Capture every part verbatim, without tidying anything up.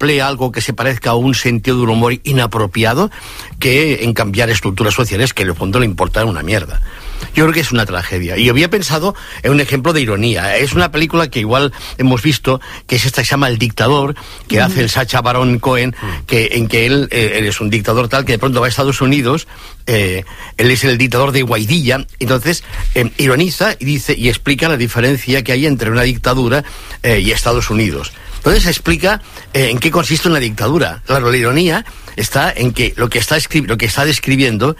emplea algo que se parezca a un sentido del humor inapropiado que en cambiar estructuras sociales que en el fondo le importan una mierda. Yo creo que es una tragedia. Y había pensado en un ejemplo de ironía. Es una película que igual hemos visto, que es esta que se llama El Dictador, que mm. hace el Sacha Baron Cohen, mm. que, en que él, eh, él es un dictador tal que de pronto va a Estados Unidos, eh, él es el dictador de Guaidilla, entonces eh, ironiza y dice y explica la diferencia que hay entre una dictadura eh, y Estados Unidos. Entonces explica eh, en qué consiste una dictadura. Claro, la ironía está en que lo que está, escri- lo que está describiendo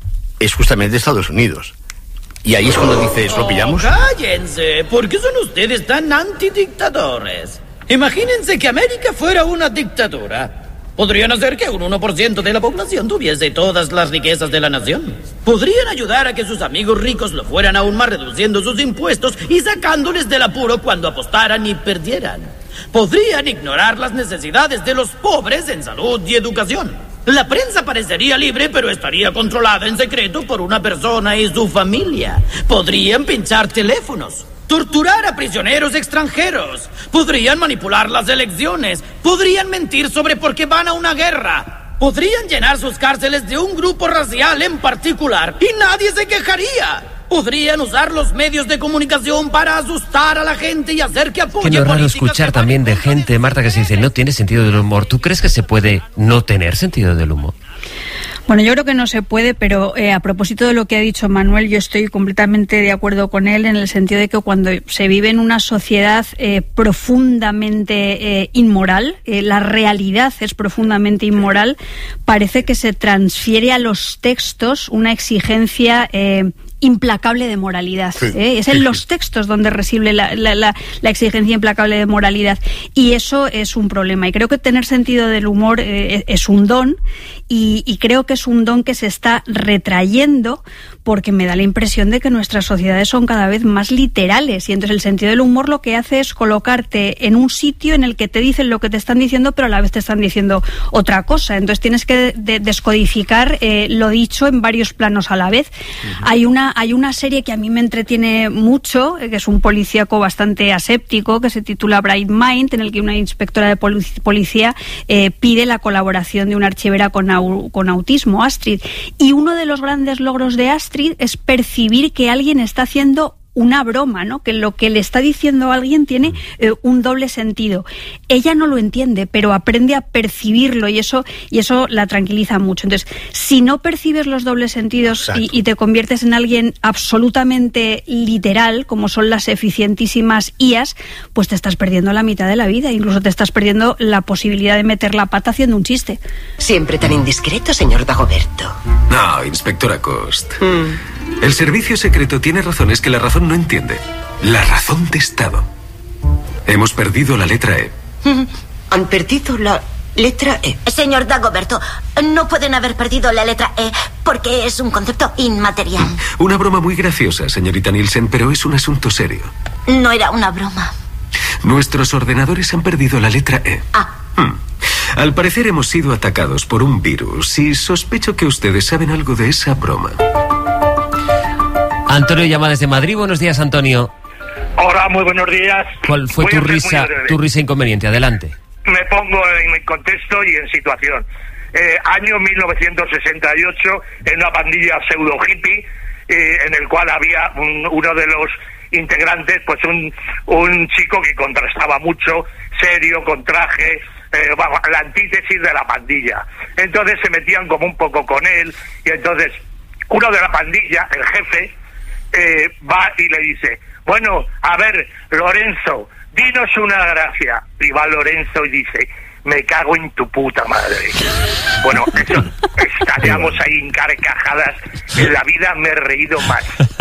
es justamente Estados Unidos. Y ahí es cuando dices, ¿lo pillamos? Oh, cállense, ¿por qué son ustedes tan antidictadores? Imagínense que América fuera una dictadura. Podrían hacer que un uno por ciento de la población tuviese todas las riquezas de la nación. Podrían ayudar a que sus amigos ricos lo fueran aún más reduciendo sus impuestos y sacándoles del apuro cuando apostaran y perdieran. Podrían ignorar las necesidades de los pobres en salud y educación. La prensa parecería libre, pero estaría controlada en secreto por una persona y su familia. Podrían pinchar teléfonos, torturar a prisioneros extranjeros, podrían manipular las elecciones, podrían mentir sobre por qué van a una guerra, podrían llenar sus cárceles de un grupo racial en particular y nadie se quejaría. Podrían usar los medios de comunicación para asustar a la gente y hacer que apoye. Que no es raro escuchar también de gente, Marta, que se dice no tiene sentido del humor. ¿Tú crees que se puede no tener sentido del humor? Bueno, yo creo que no se puede, pero eh, a propósito de lo que ha dicho Manuel, yo estoy completamente de acuerdo con él en el sentido de que cuando se vive en una sociedad eh, profundamente eh, inmoral, eh, la realidad es profundamente inmoral, parece que se transfiere a los textos una exigencia eh, implacable de moralidad. Sí, ¿eh? Es en sí, los sí. textos donde reside la, la, la, la exigencia implacable de moralidad, y eso es un problema. Y creo que tener sentido del humor eh, es un don, y, y creo que es un don que se está retrayendo porque me da la impresión de que nuestras sociedades son cada vez más literales, y entonces el sentido del humor lo que hace es colocarte en un sitio en el que te dicen lo que te están diciendo, pero a la vez te están diciendo otra cosa. Entonces tienes que de- descodificar eh, lo dicho en varios planos a la vez. Uh-huh. Hay una hay una serie que a mí me entretiene mucho, eh, que es un policíaco bastante aséptico, que se titula Bright Mind, en el que una inspectora de pol- policía eh, pide la colaboración de una archivera con, au- con autismo, Astrid, y uno de los grandes logros de Astrid es percibir que alguien está haciendo una broma, ¿no? Que lo que le está diciendo a alguien tiene eh, un doble sentido. Ella no lo entiende, pero aprende a percibirlo, y eso y eso la tranquiliza mucho. Entonces, si no percibes los dobles sentidos y, y te conviertes en alguien absolutamente literal, como son las eficientísimas I As, pues te estás perdiendo la mitad de la vida, incluso te estás perdiendo la posibilidad de meter la pata haciendo un chiste. Siempre tan indiscreto, señor Dagoberto. No, inspectora Cost. Mm. El servicio secreto tiene razones que la razón no entiende. La razón de Estado. Hemos perdido la letra E. Han perdido la letra E. Señor Dagoberto, no pueden haber perdido la letra E porque es un concepto inmaterial. Una broma muy graciosa, señorita Nielsen, pero es un asunto serio. No era una broma. Nuestros ordenadores han perdido la letra E. Ah. Hmm. Al parecer hemos sido atacados por un virus y sospecho que ustedes saben algo de esa broma. Antonio llama desde Madrid. Buenos días, Antonio. Hola, muy buenos días. ¿Cuál fue tu risa, tu risa inconveniente? Adelante. Me pongo en contexto y en situación. Eh, año mil novecientos sesenta y ocho, en una pandilla pseudo hippie, eh, en el cual había un, uno de los integrantes, pues un, un chico que contrastaba mucho, serio, con traje, eh, vamos, la antítesis de la pandilla. Entonces se metían como un poco con él, y entonces uno de la pandilla, el jefe, eh, va y le dice: bueno, a ver, Lorenzo, dinos una gracia. Y va Lorenzo y dice: me cago en tu puta madre. Bueno, eso, estaríamos ahí en carcajadas. En la vida me he reído más.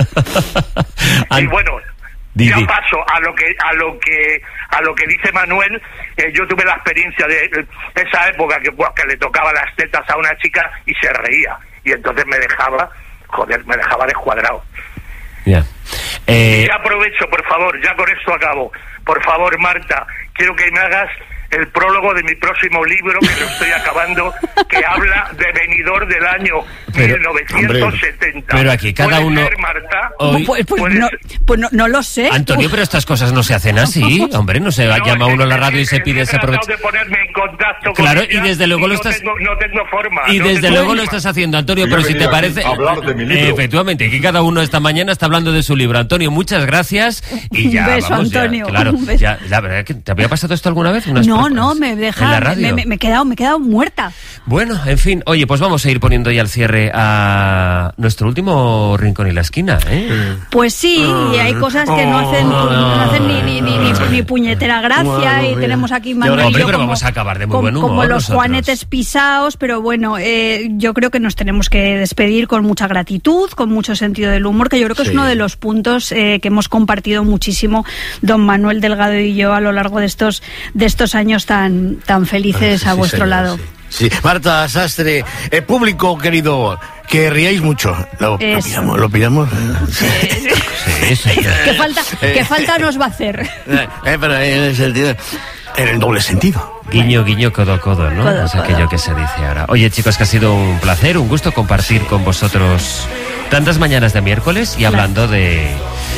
Y bueno, ya paso a lo que a lo que a lo que dice Manuel. Eh, yo tuve la experiencia de eh, esa época que, pues, que le tocaba las tetas a una chica y se reía, y entonces me dejaba, joder, me dejaba descuadrado. Ya. Eh... Y aprovecho, por favor, ya con esto acabo. Por favor, Marta, quiero que me hagas el prólogo de mi próximo libro, que lo estoy acabando, que habla de Benidorm del año pero, mil novecientos setenta. Pero aquí cada uno... Ser, Marta? Hoy... Pues, pues, no, pues no, no lo sé. Antonio, pero estas cosas no se hacen así. Hombre, no se no, llama uno a la radio y se pide ese provecho. de ponerme en contacto con claro, ella, y desde luego y lo no estás... Tengo, no tengo forma. Y no desde tengo luego forma. lo estás haciendo, Antonio, pero si te parece... Hablar de mi libro. Eh, efectivamente, que cada uno esta mañana está hablando de su libro. Antonio, muchas gracias. Y ya, un beso, vamos, Antonio. Ya, claro, un beso. Ya, la verdad es que ¿te había pasado esto alguna vez? Unas no, pocas, no, me deja... ¿en la radio? Me, me, me, he quedado, me he quedado muerta. Bueno, en fin, oye, pues vamos a ir poniendo ya el cierre a nuestro último rincón y la esquina, ¿eh? Pues sí, y hay cosas que no hacen, no hacen ni, ni, ni, ni, ni puñetera gracia, bueno, y tenemos aquí Manuel hombre, pero como, vamos a acabar de muy como, buen humor como los nosotros. Juanetes pisaos, pero bueno, eh, yo creo que nos tenemos que despedir con mucha gratitud, con mucho sentido del humor, que yo creo que sí. es uno de los puntos eh, que hemos compartido muchísimo don Manuel Delgado y yo a lo largo de estos de estos años tan tan felices ah, sí, a vuestro señor, lado. Sí. Sí, Marta Sastre, eh, público querido, que riáis mucho. Lo, lo pillamos, lo pillamos. Sí, sí. Sí, sí. ¿Qué falta, qué falta nos va a hacer? Eh, pero en el sentido, en el doble sentido. Guiño, guiño, codo, codo, ¿no? Codo, es codo. aquello que se dice ahora. Oye, chicos, que ha sido un placer, un gusto compartir con vosotros tantas mañanas de miércoles y hablando de...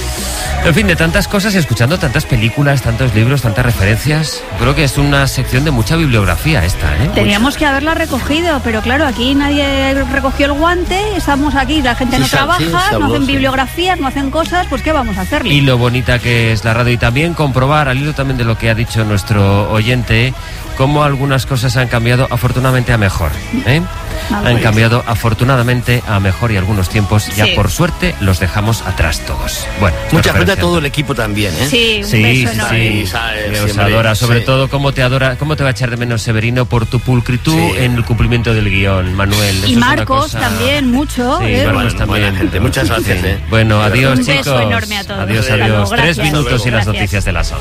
En fin, de tantas cosas y escuchando tantas películas, tantos libros, tantas referencias. Creo que es una sección de mucha bibliografía esta, ¿eh? Teníamos que haberla recogido, pero claro, aquí nadie recogió el guante, estamos aquí, la gente sí, no trabaja, sí, no hacen sí. bibliografías, no hacen cosas, pues ¿qué vamos a hacerle? Y lo bonita que es la radio y también comprobar, al hilo también de lo que ha dicho nuestro oyente, cómo algunas cosas han cambiado afortunadamente a mejor, ¿eh? Vale. Han cambiado afortunadamente a mejor y algunos tiempos ya Sí. por suerte los dejamos atrás todos. Bueno, mucha gente a todo el equipo también, ¿eh? Sí, un Sí, beso sí, enorme. sí, sabes, que os siempre, adora, sobre sí. todo cómo te adora, cómo te va a echar de menos Severino por tu pulcritud Sí. en el cumplimiento del guión, Manuel. Eso Y es una Marcos cosa- también, mucho. Sí, ¿eh? Marcos Bueno, también. buena gente. Muchas gracias, ¿eh? Bueno, adiós, Un beso chicos. enorme a todos. Adiós, Hasta luego, adiós. Tres gracias. minutos y las Gracias. noticias de las once.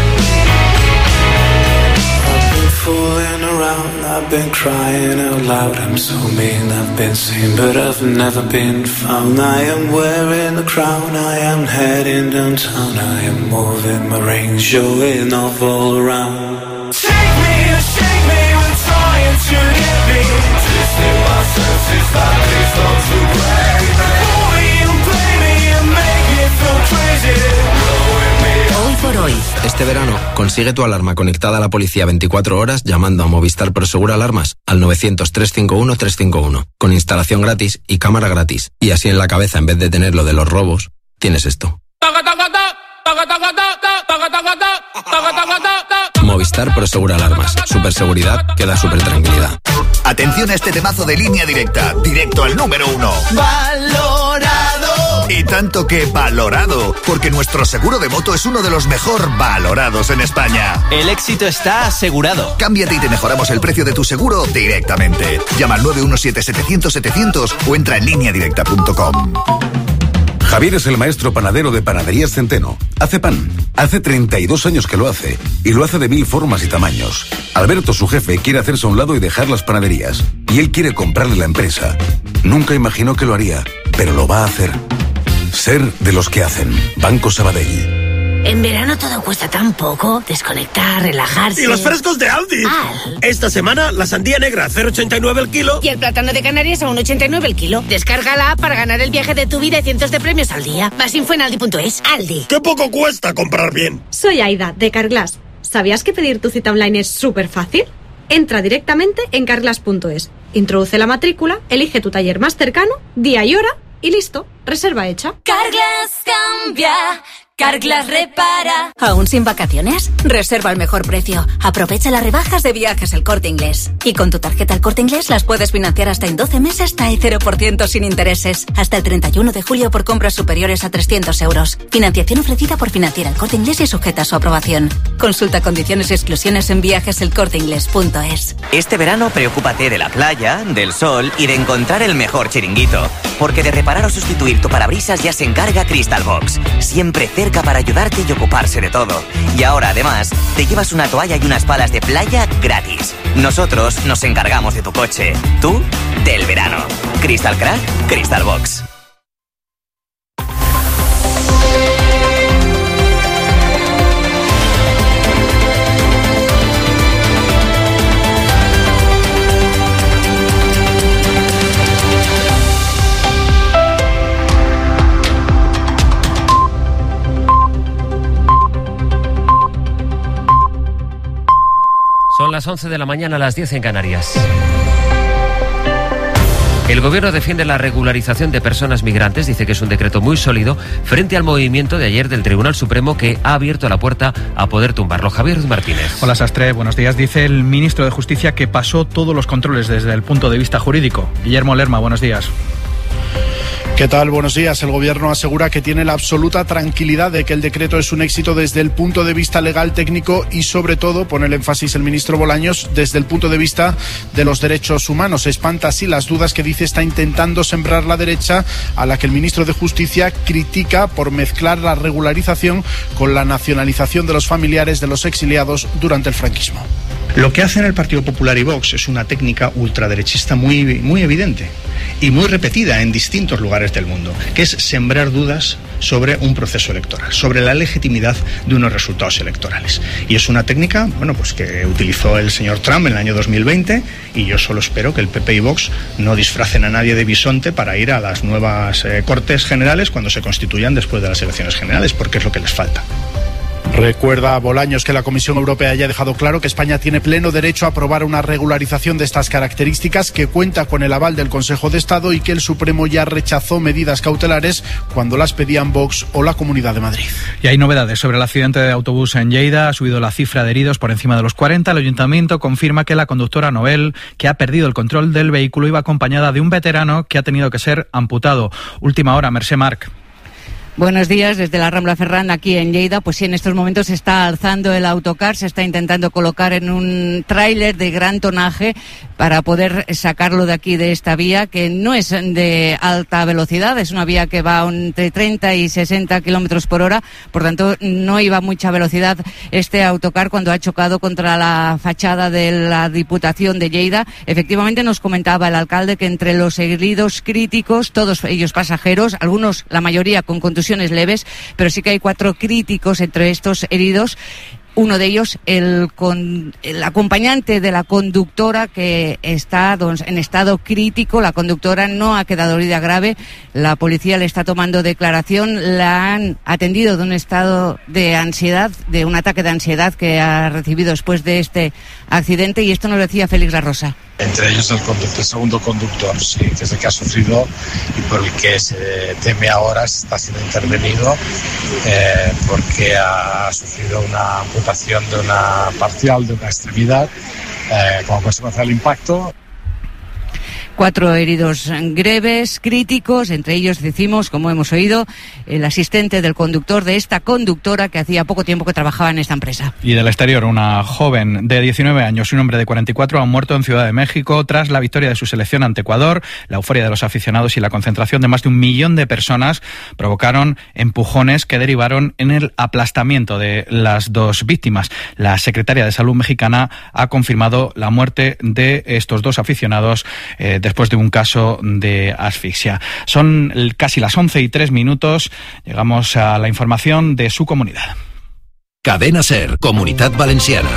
Fooling around, I've been crying out loud. I'm so mean, I've been seen, but I've never been found. I am wearing a crown, I am heading downtown. I am moving my rings, showing off all around. Take me and shake me when trying to get me. Twisting my senses like these don't to break me. Bully and play me and make me feel crazy. Blowing me Hoy por hoy. Este verano, consigue tu alarma conectada a la policía veinticuatro horas llamando a Movistar Prosegur Alarmas al novecientos, trescientos cincuenta y uno, trescientos cincuenta y uno, con instalación gratis y cámara gratis. Y así en la cabeza, en vez de tener lo de los robos, tienes esto. Movistar Prosegur Alarmas. Superseguridad que da super tranquilidad. Atención a este temazo de Línea Directa, directo al número uno. ¡Valorado! Y tanto que valorado, porque nuestro seguro de moto es uno de los mejor valorados en España. El éxito está asegurado. Cámbiate y te mejoramos el precio de tu seguro directamente. Llama al nueve uno siete, setecientos, setecientos o entra en línea directa punto com. Javier es el maestro panadero de Panaderías Centeno. Hace pan. Hace treinta y dos años que lo hace. Y lo hace de mil formas y tamaños. Alberto, su jefe, quiere hacerse a un lado y dejar las panaderías. Y él quiere comprarle la empresa. Nunca imaginó que lo haría, pero lo va a hacer. Ser de los que hacen. Banco Sabadell. En verano todo cuesta tan poco. Desconectar, relajarse. Y los frescos de Aldi. Al. Esta semana la sandía negra a cero coma ochenta y nueve el kilo. Y el plátano de Canarias a uno coma ochenta y nueve el kilo. Descarga la app para ganar el viaje de tu vida y cientos de premios al día. Más info en aldi punto es. Aldi. ¡Qué poco cuesta comprar bien! Soy Aida, de Carglass. ¿Sabías que pedir tu cita online es súper fácil? Entra directamente en carglass punto es. Introduce la matrícula, elige tu taller más cercano, día y hora y listo. Reserva hecha. Carglass cambia. Carglass repara. ¿Aún sin vacaciones? Reserva al mejor precio. Aprovecha las rebajas de Viajes El Corte Inglés. Y con tu tarjeta El Corte Inglés las puedes financiar hasta en doce meses hasta el cero por ciento sin intereses. Hasta el treinta y uno de julio por compras superiores a trescientos euros. Financiación ofrecida por Financiera El Corte Inglés y sujeta a su aprobación. Consulta condiciones y exclusiones en viajes el corte inglés punto es. Este verano preocúpate de la playa, del sol y de encontrar el mejor chiringuito. Porque de reparar o sustituir tu parabrisas ya se encarga Crystal Box. Siempre cerca para ayudarte y ocuparse de todo. Y ahora, además, te llevas una toalla y unas palas de playa gratis. Nosotros nos encargamos de tu coche. Tú, del verano. Crystal Crack, Crystal Box. las once de la mañana, a las diez en Canarias. El Gobierno defiende la regularización de personas migrantes, dice que es un decreto muy sólido frente al movimiento de ayer del Tribunal Supremo que ha abierto la puerta a poder tumbarlo. Javier Martínez. Hola Sastre, buenos días. Dice el ministro de Justicia que pasó todos los controles desde el punto de vista jurídico. Guillermo Lerma, buenos días. ¿Qué tal? Buenos días. El Gobierno asegura que tiene la absoluta tranquilidad de que el decreto es un éxito desde el punto de vista legal, técnico y, sobre todo, pone el énfasis el ministro Bolaños, desde el punto de vista de los derechos humanos. Espanta así las dudas que dice está intentando sembrar la derecha, a la que el ministro de Justicia critica por mezclar la regularización con la nacionalización de los familiares de los exiliados durante el franquismo. Lo que hacen el Partido Popular y Vox es una técnica ultraderechista muy, muy evidente y muy repetida en distintos lugares del mundo, que es sembrar dudas sobre un proceso electoral, sobre la legitimidad de unos resultados electorales. Y es una técnica, bueno, pues que utilizó el señor Trump en el año dos mil veinte, y yo solo espero que el P P y Vox no disfracen a nadie de bisonte para ir a las nuevas eh, Cortes Generales cuando se constituyan después de las elecciones generales, porque es lo que les falta. Recuerda Bolaños que la Comisión Europea ya ha dejado claro que España tiene pleno derecho a aprobar una regularización de estas características, que cuenta con el aval del Consejo de Estado y que el Supremo ya rechazó medidas cautelares cuando las pedían Vox o la Comunidad de Madrid. Y hay novedades sobre el accidente de autobús en Lleida. Ha subido la cifra de heridos por encima de los cuarenta. El Ayuntamiento confirma que la conductora Noel, que ha perdido el control del vehículo, iba acompañada de un veterano que ha tenido que ser amputado. Última hora, Mercè Marc. Buenos días, desde la Rambla Ferran, aquí en Lleida. Pues sí, en estos momentos se está alzando el autocar, se está intentando colocar en un tráiler de gran tonaje para poder sacarlo de aquí, de esta vía, que no es de alta velocidad, es una vía que va entre treinta y sesenta kilómetros por hora, por tanto no iba a mucha velocidad este autocar cuando ha chocado contra la fachada de la Diputación de Lleida. Efectivamente, nos comentaba el alcalde que entre los heridos críticos, todos ellos pasajeros, algunos, la mayoría con contusiones leves, pero sí que hay cuatro críticos entre estos heridos. Uno de ellos, el, con, el acompañante de la conductora, que está en estado crítico. La conductora no ha quedado herida grave. La policía le está tomando declaración. La han atendido de un estado de ansiedad, de un ataque de ansiedad que ha recibido después de este accidente. Y esto nos decía Félix La Rosa. Entre ellos el conductor, el segundo conductor, sí, que es el que ha sufrido y por el que se teme ahora está siendo intervenido eh, porque ha sufrido una amputación de una parcial de una extremidad eh, como consecuencia del impacto. Cuatro heridos greves, críticos, entre ellos decimos, como hemos oído, el asistente del conductor de esta conductora que hacía poco tiempo que trabajaba en esta empresa. Y del exterior, una joven de diecinueve años y un hombre de cuarenta y cuatro han muerto en Ciudad de México tras la victoria de su selección ante Ecuador. La euforia de los aficionados y la concentración de más de un millón de personas provocaron empujones que derivaron en el aplastamiento de las dos víctimas. La secretaria de Salud mexicana ha confirmado la muerte de estos dos aficionados eh, después de un caso de asfixia. Son casi las once y tres minutos. Llegamos a la información de su comunidad. Cadena SER, Comunitat Valenciana.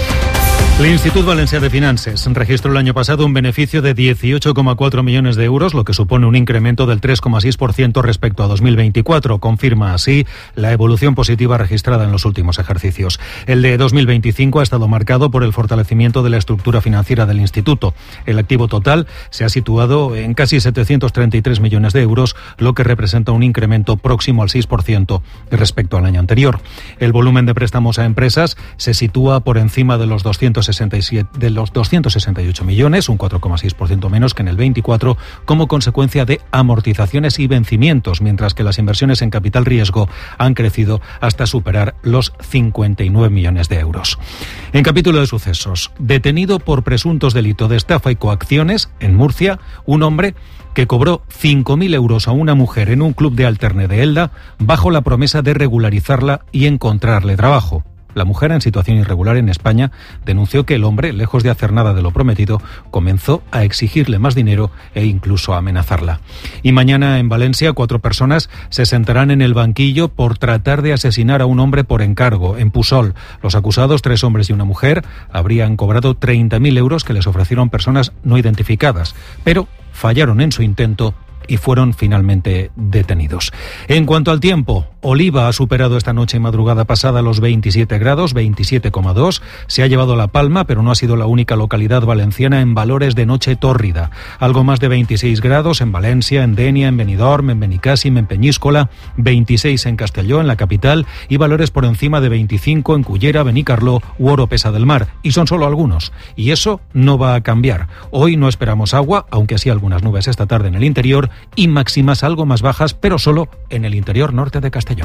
L'Institut Valencià de Finances registró el año pasado un beneficio de dieciocho coma cuatro millones de euros, lo que supone un incremento del tres coma seis por ciento respecto a dos mil veinticuatro. Confirma así la evolución positiva registrada en los últimos ejercicios. El de dos mil veinticinco ha estado marcado por el fortalecimiento de la estructura financiera del instituto. El activo total se ha situado en casi setecientos treinta y tres millones de euros, lo que representa un incremento próximo al seis por ciento respecto al año anterior. El volumen de préstamos a empresas se sitúa por encima de los doscientos sesenta y siete de los doscientos sesenta y ocho millones, un cuatro coma seis por ciento menos que en el veinticuatro, como consecuencia de amortizaciones y vencimientos, mientras que las inversiones en capital riesgo han crecido hasta superar los cincuenta y nueve millones de euros. En capítulo de sucesos, detenido por presuntos delitos de estafa y coacciones en Murcia, un hombre que cobró cinco mil euros a una mujer en un club de alterne de Elda bajo la promesa de regularizarla y encontrarle trabajo. La mujer, en situación irregular en España, denunció que el hombre, lejos de hacer nada de lo prometido, comenzó a exigirle más dinero e incluso a amenazarla. Y mañana en Valencia, cuatro personas se sentarán en el banquillo por tratar de asesinar a un hombre por encargo, en Pusol. Los acusados, tres hombres y una mujer, habrían cobrado treinta mil euros que les ofrecieron personas no identificadas, pero fallaron en su intento y fueron finalmente detenidos. En cuanto al tiempo, Oliva ha superado esta noche y madrugada pasada los veintisiete grados, veintisiete coma dos. Se ha llevado La Palma, pero no ha sido la única localidad valenciana en valores de noche tórrida. Algo más de veintiséis grados en Valencia, en Denia, en Benidorm, en Benicàssim, en Peñíscola, veintiséis en Castelló, en la capital, y valores por encima de veinticinco en Cullera, Benicarló u Oropesa del Mar. Y son solo algunos. Y eso no va a cambiar. Hoy no esperamos agua, aunque sí algunas nubes esta tarde en el interior, y máximas algo más bajas, pero solo en el interior norte de Castellón.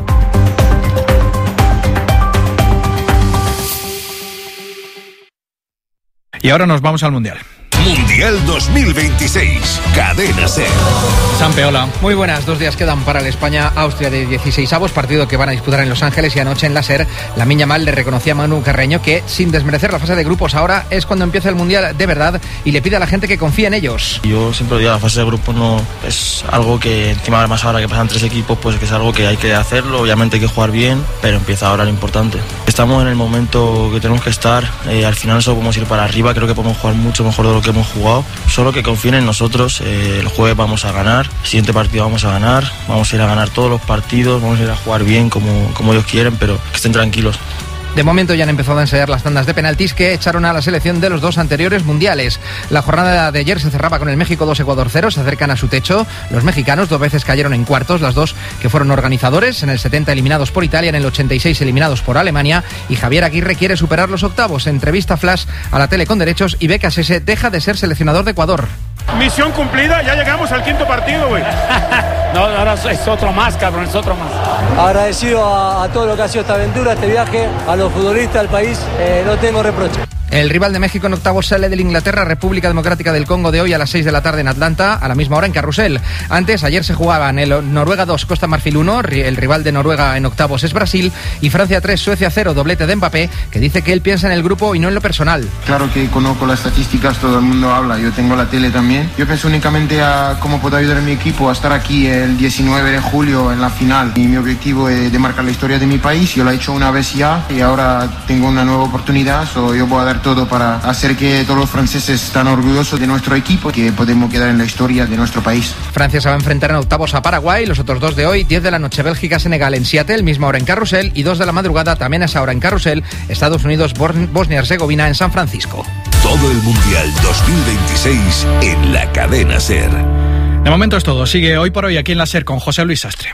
Y ahora nos vamos al Mundial. Mundial dos mil veintiséis, Cadena SER. Sampeola. Muy buenas, dos días quedan para el España-Austria de dieciseisavos, partido que van a disputar en Los Ángeles, y anoche en la SER, Lamine Yamal le reconocía a Manu Carreño que, sin desmerecer la fase de grupos, ahora es cuando empieza el Mundial de verdad, y le pide a la gente que confíe en ellos. Yo siempre digo, la fase de grupos no es algo que, encima además ahora que pasan tres equipos, pues que es algo que hay que hacerlo, obviamente hay que jugar bien, pero empieza ahora lo importante. Estamos en el momento que tenemos que estar, eh, al final solo podemos ir para arriba, creo que podemos jugar mucho mejor de lo que hemos jugado, solo que confíen en nosotros. Eh, el jueves vamos a ganar, el siguiente partido vamos a ganar, vamos a ir a ganar todos los partidos, vamos a ir a jugar bien como, como ellos quieren, pero que estén tranquilos. De momento ya han empezado a ensayar las tandas de penaltis que echaron a la selección de los dos anteriores mundiales. La jornada de ayer se cerraba con el México dos, Ecuador cero, se acercan a su techo. Los mexicanos dos veces cayeron en cuartos, las dos que fueron organizadores, en el setenta eliminados por Italia, en el ochenta y seis eliminados por Alemania, y Javier Aguirre quiere superar los octavos. Entrevista flash a la tele con derechos y Becas S deja de ser seleccionador de Ecuador. Misión cumplida, ya llegamos al quinto partido, güey. No, ahora es otro más, cabrón, es otro más. Agradecido a, a todo lo que ha sido esta aventura, este viaje, a los futbolistas, al país, eh, no tengo reproche. El rival de México en octavos sale del Inglaterra, República Democrática del Congo, de hoy a las seis de la tarde en Atlanta, a la misma hora en Carrusel. Antes, ayer se jugaban el Noruega dos, Costa Marfil uno, el rival de Noruega en octavos es Brasil, y Francia tres, Suecia cero, doblete de Mbappé, que dice que él piensa en el grupo y no en lo personal. Claro que conozco las estadísticas, todo el mundo habla, yo tengo la tele también. Yo pienso únicamente a cómo puedo ayudar a mi equipo a estar aquí el diecinueve de julio en la final, y mi objetivo es de marcar la historia de mi país. Yo lo he hecho una vez ya y ahora tengo una nueva oportunidad, so yo voy a dar todo para hacer que todos los franceses estén orgullosos de nuestro equipo, que podemos quedar en la historia de nuestro país. Francia se va a enfrentar en octavos a Paraguay, los otros dos de hoy, diez de la noche Bélgica-Senegal en Seattle, misma hora en Carrusel, y dos de la madrugada también a esa hora en Carrusel, Estados Unidos-Bosnia-Herzegovina en San Francisco. Todo el Mundial dos mil veintiséis en la Cadena SER. De momento es todo, sigue Hoy por Hoy aquí en la SER con José Luis Sastre.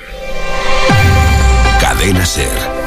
Cadena SER,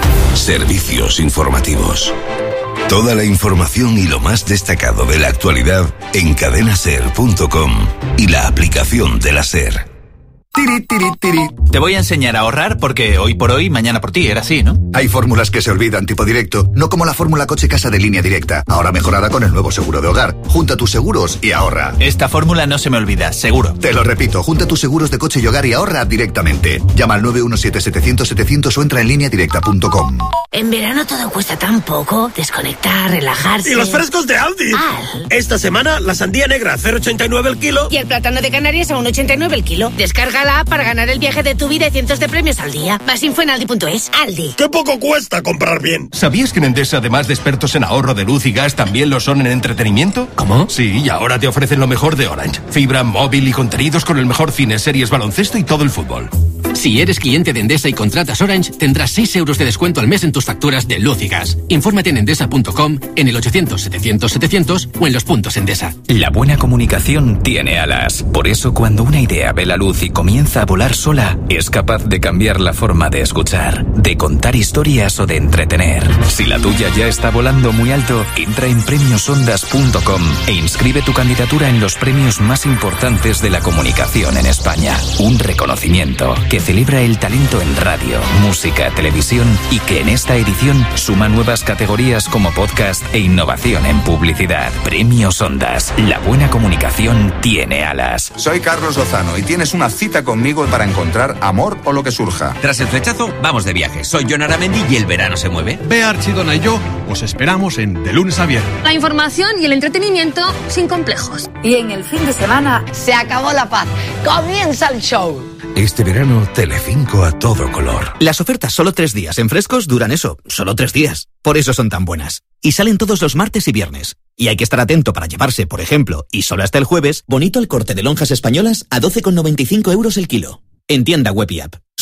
servicios informativos. Toda la información y lo más destacado de la actualidad en cadena ser punto com y la aplicación de la SER. Tiri, tiri, tiri. Te voy a enseñar a ahorrar porque hoy por hoy, mañana por ti, era así, ¿no? Hay fórmulas que se olvidan tipo directo, no como la fórmula coche-casa de Línea Directa, ahora mejorada con el nuevo seguro de hogar. Junta tus seguros y ahorra. Esta fórmula no se me olvida, seguro. Te lo repito, junta tus seguros de coche y hogar y ahorra directamente. Llama al nueve uno siete, setecientos, setecientos o entra en línea directa punto com. En verano todo cuesta tan poco. Desconectar, relajarse. Y los frescos de Aldi. Al. Esta semana la sandía negra a cero coma ochenta y nueve el kilo. Y el plátano de Canarias a uno coma ochenta y nueve el kilo. Descarga la app para ganar el viaje de tu vida y cientos de premios al día. Más info en aldi punto es. Aldi. ¡Qué poco cuesta comprar bien! ¿Sabías que en Endesa, además de expertos en ahorro de luz y gas, también lo son en entretenimiento? ¿Cómo? Sí, y ahora te ofrecen lo mejor de Orange. Fibra, móvil y contenidos con el mejor cine, series, baloncesto y todo el fútbol. Si eres cliente de Endesa y contratas Orange, tendrás seis euros de descuento al mes en tus facturas de luz y gas. Infórmate en endesa punto com, en el ochocientos, setecientos, setecientos o en los puntos Endesa. La buena comunicación tiene alas. Por eso, cuando una idea ve la luz y comienza a volar sola, es capaz de cambiar la forma de escuchar, de contar historias o de entretener. Si la tuya ya está volando muy alto, entra en premios ondas punto com e inscribe tu candidatura en los premios más importantes de la comunicación en España. Un reconocimiento que celebra el talento en radio, música, televisión y que en esta edición suma nuevas categorías como podcast e innovación en publicidad. Premios Ondas. La buena comunicación tiene alas. Soy Carlos Lozano y tienes una cita conmigo para encontrar amor o lo que surja. Tras el flechazo, vamos de viaje. Soy Jon Aramendi y el verano se mueve. Bea Archidona y yo os esperamos en De Lunes a Viernes. La información y el entretenimiento sin complejos. Y en el fin de semana se acabó la paz. Comienza el show. Este verano, Telecinco a todo color. Las ofertas solo tres días en Frescos duran eso, solo tres días. Por eso son tan buenas. Y salen todos los martes y viernes. Y hay que estar atento para llevarse, por ejemplo, y solo hasta el jueves, bonito el corte de lonjas españolas a doce con noventa y cinco euros el kilo. En tienda web y app.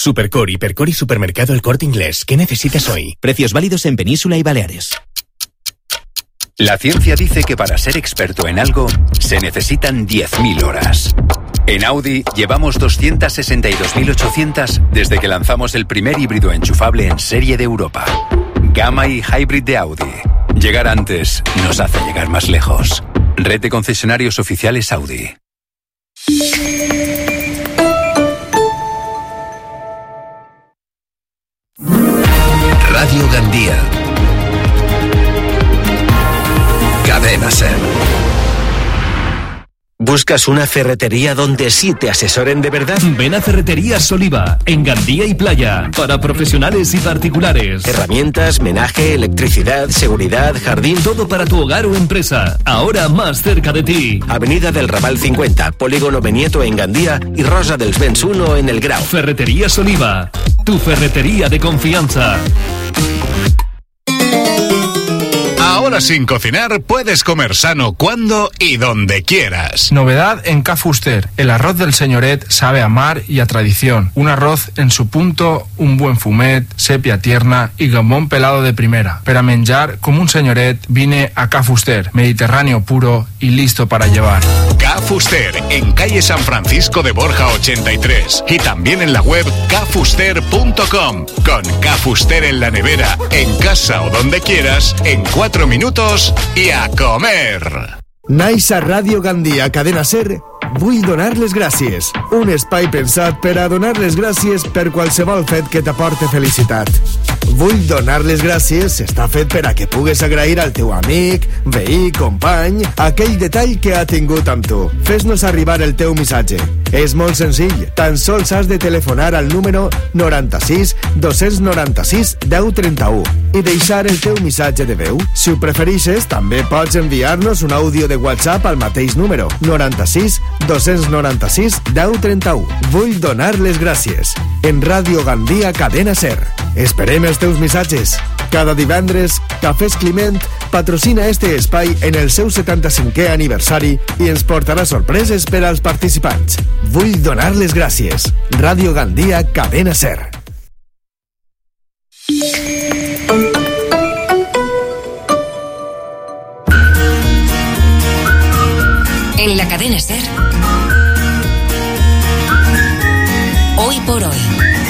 Supercore, Hipercore y Supermercado El Corte Inglés. ¿Qué necesitas hoy? Precios válidos en Península y Baleares. La ciencia dice que para ser experto en algo se necesitan diez mil horas. En Audi llevamos doscientas sesenta y dos mil ochocientas desde que lanzamos el primer híbrido enchufable en serie de Europa. Gamma y Hybrid de Audi. Llegar antes nos hace llegar más lejos. Red de concesionarios oficiales Audi. Radio Gandía. Cadena Ser. ¿Buscas una ferretería donde sí te asesoren de verdad? Ven a Ferreterías Oliva, en Gandía y Playa, para profesionales y particulares. Herramientas, menaje, electricidad, seguridad, jardín, todo para tu hogar o empresa, ahora más cerca de ti. Avenida del Raval cincuenta, Polígono Benieto en Gandía y Rosa dels Vents uno en El Grau. Ferreterías Oliva, tu ferretería de confianza. Ahora sin cocinar puedes comer sano cuando y donde quieras. Novedad en Ca Fuster. El arroz del senyoret sabe a mar y a tradición. Un arroz en su punto, un buen fumet, sepia tierna y gambón pelado de primera. Para menjar como un senyoret, vine a Ca Fuster. Mediterráneo puro y listo para llevar. Ca Fuster, en calle San Francisco de Borja ochenta y tres. Y también en la web ca fuster punto com. Con Ca Fuster en la nevera, en casa o donde quieras, en cuatro minutos i a comer. Naix a Ràdio Gandia, Cadena Ser, vull donar les gràcies. Un espai pensat per a donar les gràcies per qualsevol fet que t'aporte felicitat. Vull donar les gràcies està fet per a que pugues agrair al teu amic, veí, company, aquell detall que ha tingut amb tu. Fes-nos arribar el teu missatge. És molt senzill, tan sols has de telefonar al número noranta-sis dos noranta-sis deu trenta-u i deixar el teu missatge de veu. Si ho preferixes, també pots enviar-nos un àudio de WhatsApp al mateix número, noranta-sis dos noranta-sis deu trenta-u. Vull donar les gràcies. En Ràdio Gandia, Cadena Ser. Esperem els teus missatges. Cada divendres, Cafès Climent patrocina este espai en el seu setanta-cinquè aniversari i ens portarà sorpreses per als participants. Vull donar les gràcies. Ràdio Gandia, Cadena Ser. En la Cadena Ser, Hoy por Hoy,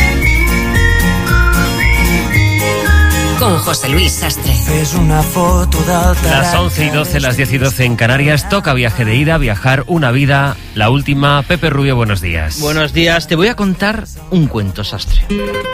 con José Luis Sastre. Es una foto de las once y doce, las diez y doce en Canarias. Toca viaje de ida, viajar una vida, la última. Pepe Rubio, buenos días. Buenos días, te voy a contar un cuento, Sastre.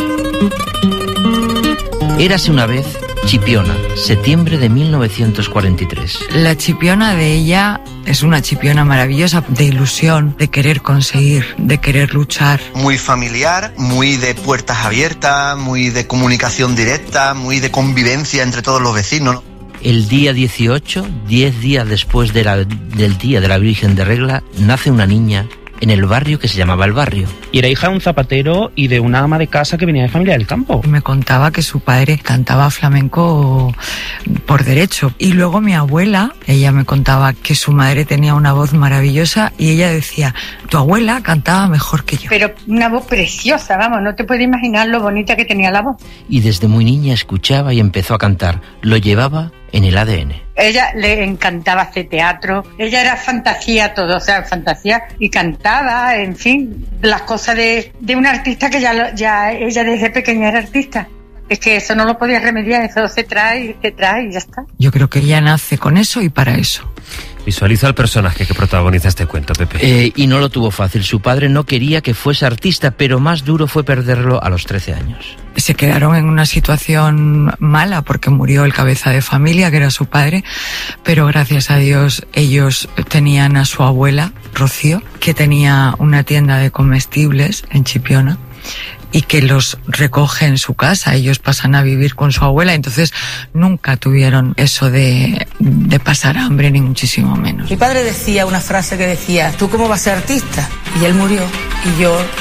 Érase una vez Chipiona, septiembre de mil novecientos cuarenta y tres. La Chipiona de ella es una Chipiona maravillosa, de ilusión, de querer conseguir, de querer luchar. Muy familiar, muy de puertas abiertas, muy de comunicación directa, muy de convivencia entre todos los vecinos. El día dieciocho, diez días después de la, del Día de la Virgen de Regla, nace una niña en el barrio que se llamaba El Barrio. Y era hija de un zapatero y de una ama de casa que venía de familia del campo. Me contaba que su padre cantaba flamenco por derecho. Y luego mi abuela, ella me contaba que su madre tenía una voz maravillosa y ella decía, tu abuela cantaba mejor que yo. Pero una voz preciosa, vamos, no te puedes imaginar lo bonita que tenía la voz. Y desde muy niña escuchaba y empezó a cantar. Lo llevaba en el A D N. Ella le encantaba hacer teatro, ella era fantasía todo, o sea, fantasía, y cantaba, en fin, las cosas de, de una artista que ya, ya ella desde pequeña era artista. Es que eso no lo podía remediar, eso se trae, se trae y ya está. Yo creo que ella nace con eso y para eso. Visualiza al personaje que protagoniza este cuento, Pepe. Eh, y no lo tuvo fácil. Su padre no quería que fuese artista, pero más duro fue perderlo a los trece años. Se quedaron en una situación mala porque murió el cabeza de familia, que era su padre, pero gracias a Dios ellos tenían a su abuela, Rocío, que tenía una tienda de comestibles en Chipiona y que los recoge en su casa. Ellos pasan a vivir con su abuela, entonces nunca tuvieron eso de, de pasar hambre, ni muchísimo menos. Mi padre decía una frase que decía, ¿tú cómo vas a ser artista? Y él murió y yo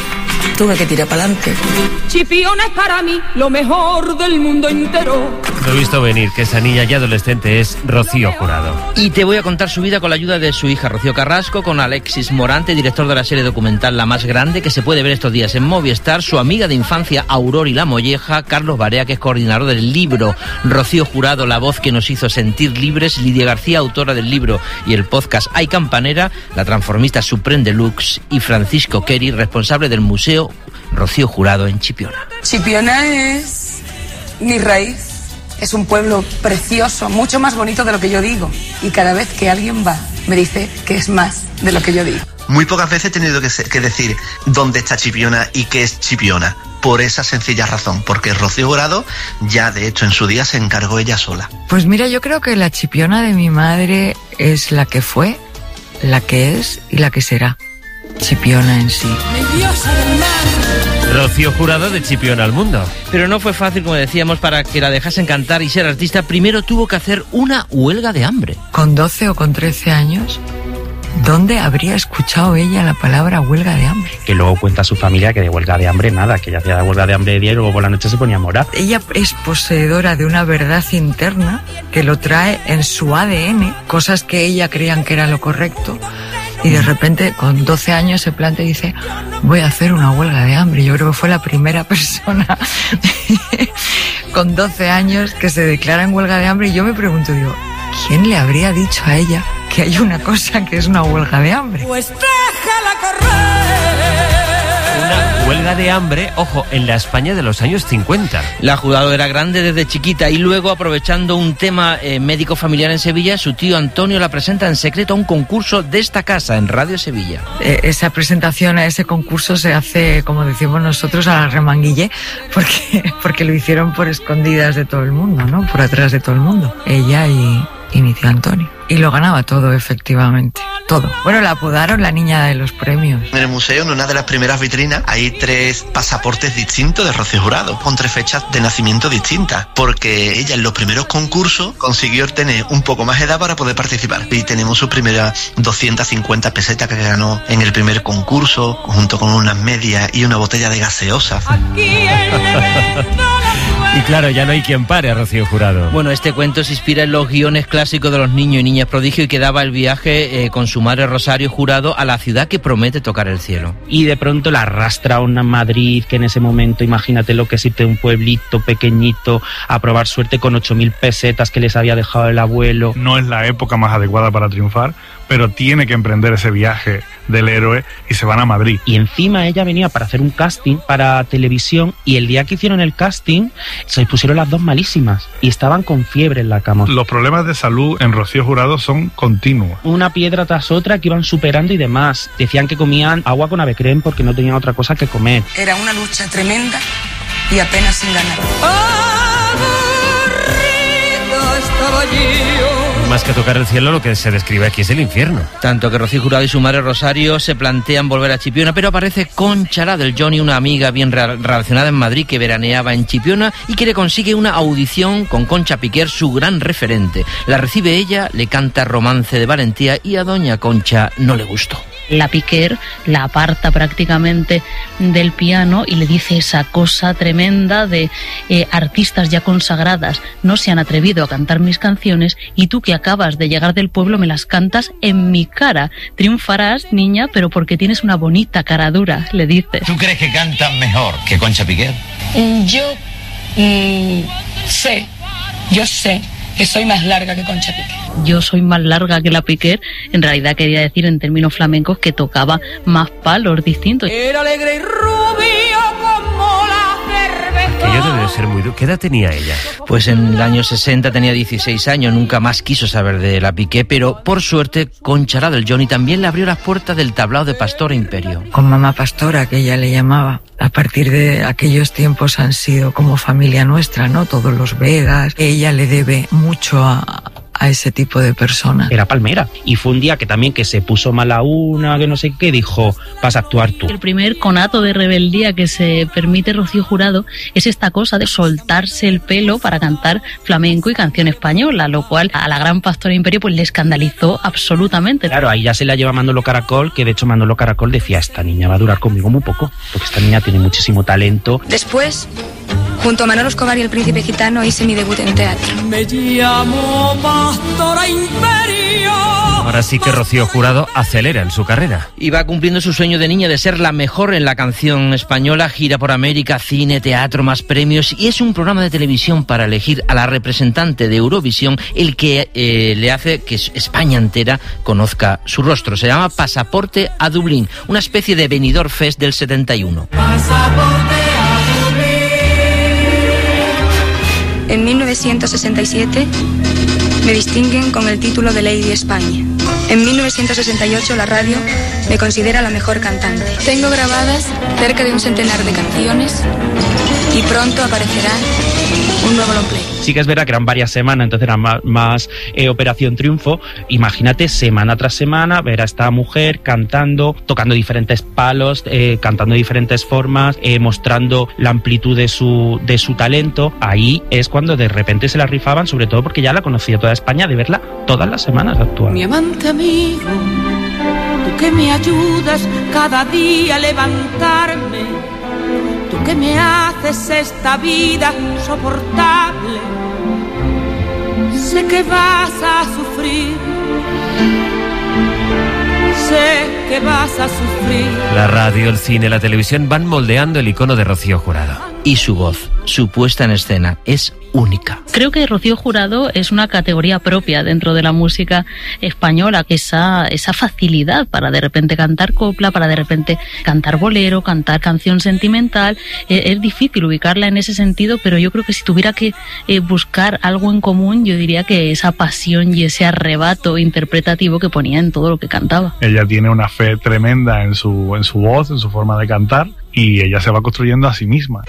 tuve que tirar para adelante. Chipiona es para mí lo mejor del mundo entero. Lo he visto venir, que esa niña ya adolescente es Rocío Jurado. Y te voy a contar su vida con la ayuda de su hija Rocío Carrasco, con Alexis Morante, director de la serie documental La Más Grande, que se puede ver estos días en Movistar, su amiga de infancia Aurora y La Molleja, Carlos Barea, que es coordinador del libro Rocío Jurado, la voz que nos hizo sentir libres, Lidia García, autora del libro y el podcast Hay Campanera, la transformista Supreme Deluxe, y Francisco Keri, responsable del Museo Rocío Jurado en Chipiona. Chipiona es mi raíz. Es un pueblo precioso, mucho más bonito de lo que yo digo. Y cada vez que alguien va, me dice que es más de lo que yo digo. Muy pocas veces he tenido que, que decir dónde está Chipiona y qué es Chipiona. Por esa sencilla razón, porque Rocío Jurado ya de hecho en su día se encargó ella sola. Pues mira, yo creo que la Chipiona de mi madre es la que fue, la que es y la que será. Chipiona en sí. Rocío Jurado de Chipiona al mundo. Pero no fue fácil, como decíamos, para que la dejasen cantar y ser artista. Primero tuvo que hacer una huelga de hambre. Con doce o con trece años, ¿dónde habría escuchado ella la palabra huelga de hambre? Que luego cuenta a su familia que de huelga de hambre nada, que ella hacía huelga de hambre de día y luego por la noche se ponía a morar. Ella es poseedora de una verdad interna que lo trae en su A D N, cosas que ella creían que era lo correcto. Y de repente, con doce años, se plantea y dice, voy a hacer una huelga de hambre. Yo creo que fue la primera persona con doce años que se declara en huelga de hambre. Y yo me pregunto, digo, ¿quién le habría dicho a ella que hay una cosa que es una huelga de hambre? Pues déjala correr. Una huelga de hambre, ojo, en la España de los años cincuenta. La Jurado era grande desde chiquita y luego, aprovechando un tema eh, médico familiar en Sevilla, su tío Antonio la presenta en secreto a un concurso de esta casa en Radio Sevilla. Eh, esa presentación a ese concurso se hace, como decimos nosotros, a la remanguille, porque, porque lo hicieron por escondidas de todo el mundo, ¿no? Por atrás de todo el mundo. Ella y, y mi tío Antonio. Y lo ganaba todo, efectivamente. Todo. Bueno, la apodaron la niña de los premios. En el museo, en una de las primeras vitrinas, hay tres pasaportes distintos de Rocío Jurado, con tres fechas de nacimiento distintas, porque ella en los primeros concursos consiguió tener un poco más de edad para poder participar. Y tenemos sus primeras doscientas cincuenta pesetas que ganó en el primer concurso, junto con unas medias y una botella de gaseosa. Y claro, ya no hay quien pare a Rocío Jurado. Bueno, este cuento se inspira en los guiones clásicos de los niños y niñas prodigio y que daba el viaje eh, con su madre Rosario Jurado a la ciudad que promete tocar el cielo. Y de pronto la arrastra a una Madrid que en ese momento, imagínate lo que es irte de un pueblito pequeñito a probar suerte con ocho mil pesetas que les había dejado el abuelo. No es la época más adecuada para triunfar, pero tiene que emprender ese viaje del héroe y se van a Madrid. Y encima ella venía para hacer un casting para televisión y el día que hicieron el casting se pusieron las dos malísimas y estaban con fiebre en la cama. Los problemas de salud en Rocío Jurado son continuos. Una piedra tras otra que iban superando y demás. Decían que comían agua con avecrem porque no tenían otra cosa que comer. Era una lucha tremenda y apenas sin ganar. Aburrido estaba yo. Más que tocar el cielo, lo que se describe aquí es el infierno. Tanto que Rocío Jurado y su madre Rosario se plantean volver a Chipiona, pero aparece Concha, la del Johnny, una amiga bien relacionada en Madrid que veraneaba en Chipiona y que le consigue una audición con Concha Piquer, su gran referente. La recibe ella, le canta Romance de Valentía y a doña Concha no le gustó. La Piquer la aparta prácticamente del piano y le dice esa cosa tremenda de eh, artistas ya consagradas no se han atrevido a cantar mis canciones y tú que acabas de llegar del pueblo me las cantas en mi cara. Triunfarás, niña, pero porque tienes una bonita cara dura, le dice. ¿Tú crees que cantan mejor que Concha Piquer? Mm, yo mm, sé, yo sé que soy más larga que Concha Piquer. Yo soy más larga que la Piquer, en realidad quería decir en términos flamencos que tocaba más palos distintos. Era alegre y rubio como la cerveza. Que yo debe de ser muy duro. ¿Qué edad tenía ella? Pues en el año sesenta tenía dieciséis años, nunca más quiso saber de la Piquer, pero por suerte Concha, la del Johnny, también le abrió las puertas del tablao de Pastora Imperio. Con mamá Pastora, que ella le llamaba. A partir de aquellos tiempos han sido como familia nuestra, ¿no? Todos los Vegas. Ella le debe mucho a, a ese tipo de personas. Era palmera. Y fue un día que también que se puso mala una, que no sé qué, dijo, vas a actuar tú. El primer conato de rebeldía que se permite Rocío Jurado es esta cosa de soltarse el pelo para cantar flamenco y canción española, lo cual a la gran Pastora Imperio pues le escandalizó absolutamente. Claro, ahí ya se la lleva Manolo Caracol, que de hecho Manolo Caracol decía, esta niña va a durar conmigo muy poco, porque esta niña tiene muchísimo talento. Después, junto a Manolo Escobar y el Príncipe Gitano, hice mi debut en teatro. Me llamo Pastora Imperio. Ahora sí que Rocío Jurado acelera en su carrera. Y va cumpliendo su sueño de niña de ser la mejor en la canción española, gira por América, cine, teatro, más premios, y es un programa de televisión para elegir a la representante de Eurovisión, el que eh, le hace que España entera conozca su rostro. Se llama Pasaporte a Dublín, una especie de Benidorm Fest del setenta y uno. Pasaporte a Dublín. En mil novecientos sesenta y siete me distinguen con el título de Lady España. En mil novecientos sesenta y ocho la radio me considera la mejor cantante. Tengo grabadas cerca de un centenar de canciones y pronto aparecerá un nuevo long play. Sí que es verdad que eran varias semanas, entonces era más, más eh, Operación Triunfo. Imagínate semana tras semana ver a esta mujer cantando, tocando diferentes palos, eh, cantando de diferentes formas, eh, mostrando la amplitud de su, de su talento. Ahí es cuando de repente se la rifaban, sobre todo porque ya la conocía toda España, de verla todas las semanas actuar. Mi amante amigo, tú que me ayudas cada día a levantarme, tú que me haces esta vida soportable, sé que vas a sufrir, sé que vas a sufrir. La radio, el cine, la televisión van moldeando el icono de Rocío Jurado. Y su voz, su puesta en escena, es única. Creo que Rocío Jurado es una categoría propia dentro de la música española, esa, esa facilidad para de repente cantar copla, para de repente cantar bolero, cantar canción sentimental. Eh, es difícil ubicarla en ese sentido, pero yo creo que si tuviera que eh, buscar algo en común, yo diría que esa pasión y ese arrebato interpretativo que ponía en todo lo que cantaba. Ella tiene una fe tremenda en su, en su voz, en su forma de cantar, y ella se va construyendo a sí misma.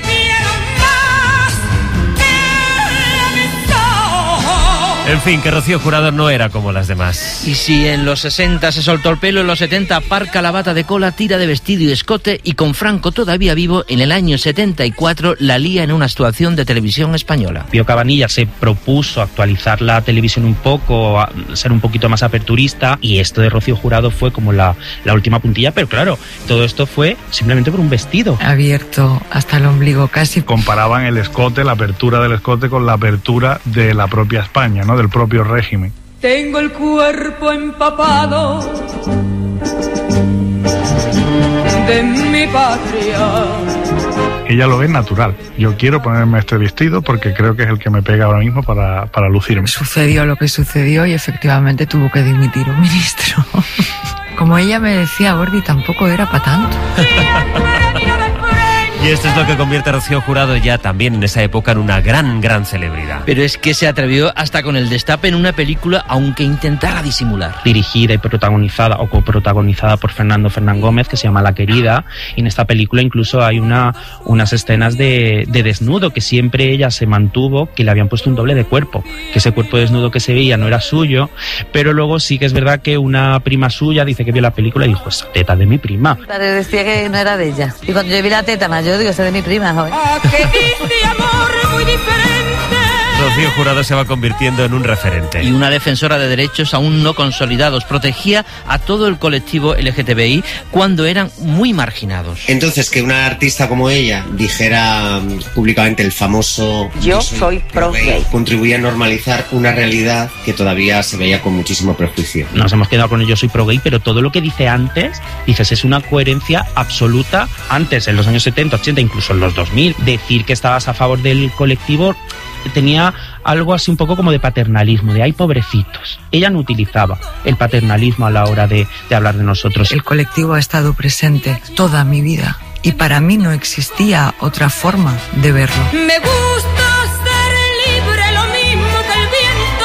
En fin, que Rocío Jurado no era como las demás. Y si en los sesenta se soltó el pelo, en los setenta parca la bata de cola, tira de vestido y escote, y con Franco todavía vivo, en el año setenta y cuatro la lía en una actuación de televisión española. Pío Cabanillas se propuso actualizar la televisión un poco, ser un poquito más aperturista, y esto de Rocío Jurado fue como la, la última puntilla, pero claro, todo esto fue simplemente por un vestido. Abierto hasta el ombligo casi. Comparaban el escote, la apertura del escote con la apertura de la propia España, ¿no? Del propio régimen. Tengo el cuerpo empapado de mi patria. Ella lo ve natural. Yo quiero ponerme este vestido porque creo que es el que me pega ahora mismo para, para lucirme. Sucedió lo que sucedió y efectivamente tuvo que dimitir un ministro. Como ella me decía, Gordi, tampoco era para tanto. Y esto es lo que convierte a Rocío Jurado ya también en esa época en una gran, gran celebridad. Pero es que se atrevió hasta con el destape en una película, aunque intentara disimular. Dirigida y protagonizada o coprotagonizada por Fernando Fernán Gómez, que se llama La Querida, y en esta película incluso hay una, unas escenas de, de desnudo, que siempre ella se mantuvo, que le habían puesto un doble de cuerpo, que ese cuerpo desnudo que se veía no era suyo, pero luego sí que es verdad que una prima suya dice que vio la película y dijo, esa teta de mi prima. Padre decía que no era de ella, y cuando yo vi la teta mayor, digo, esa de mi prima, joven. Rocío Jurado se va convirtiendo en un referente. Y una defensora de derechos aún no consolidados. Protegía a todo el colectivo L G T B I cuando eran muy marginados. Entonces, que una artista como ella dijera públicamente el famoso Yo, yo soy, soy pro gay, contribuía a normalizar una realidad que todavía se veía con muchísimo prejuicio. Nos hemos quedado con el yo soy pro gay, pero todo lo que dice antes, dices, es una coherencia absoluta. Antes, en los años setenta, ochenta, incluso en los dos mil, decir que estabas a favor del colectivo tenía algo así un poco como de paternalismo, de ay, pobrecitos. Ella no utilizaba el paternalismo a la hora de, de hablar de nosotros. El colectivo ha estado presente toda mi vida y para mí no existía otra forma de verlo. Me gusta ser libre, lo mismo que el viento. Pues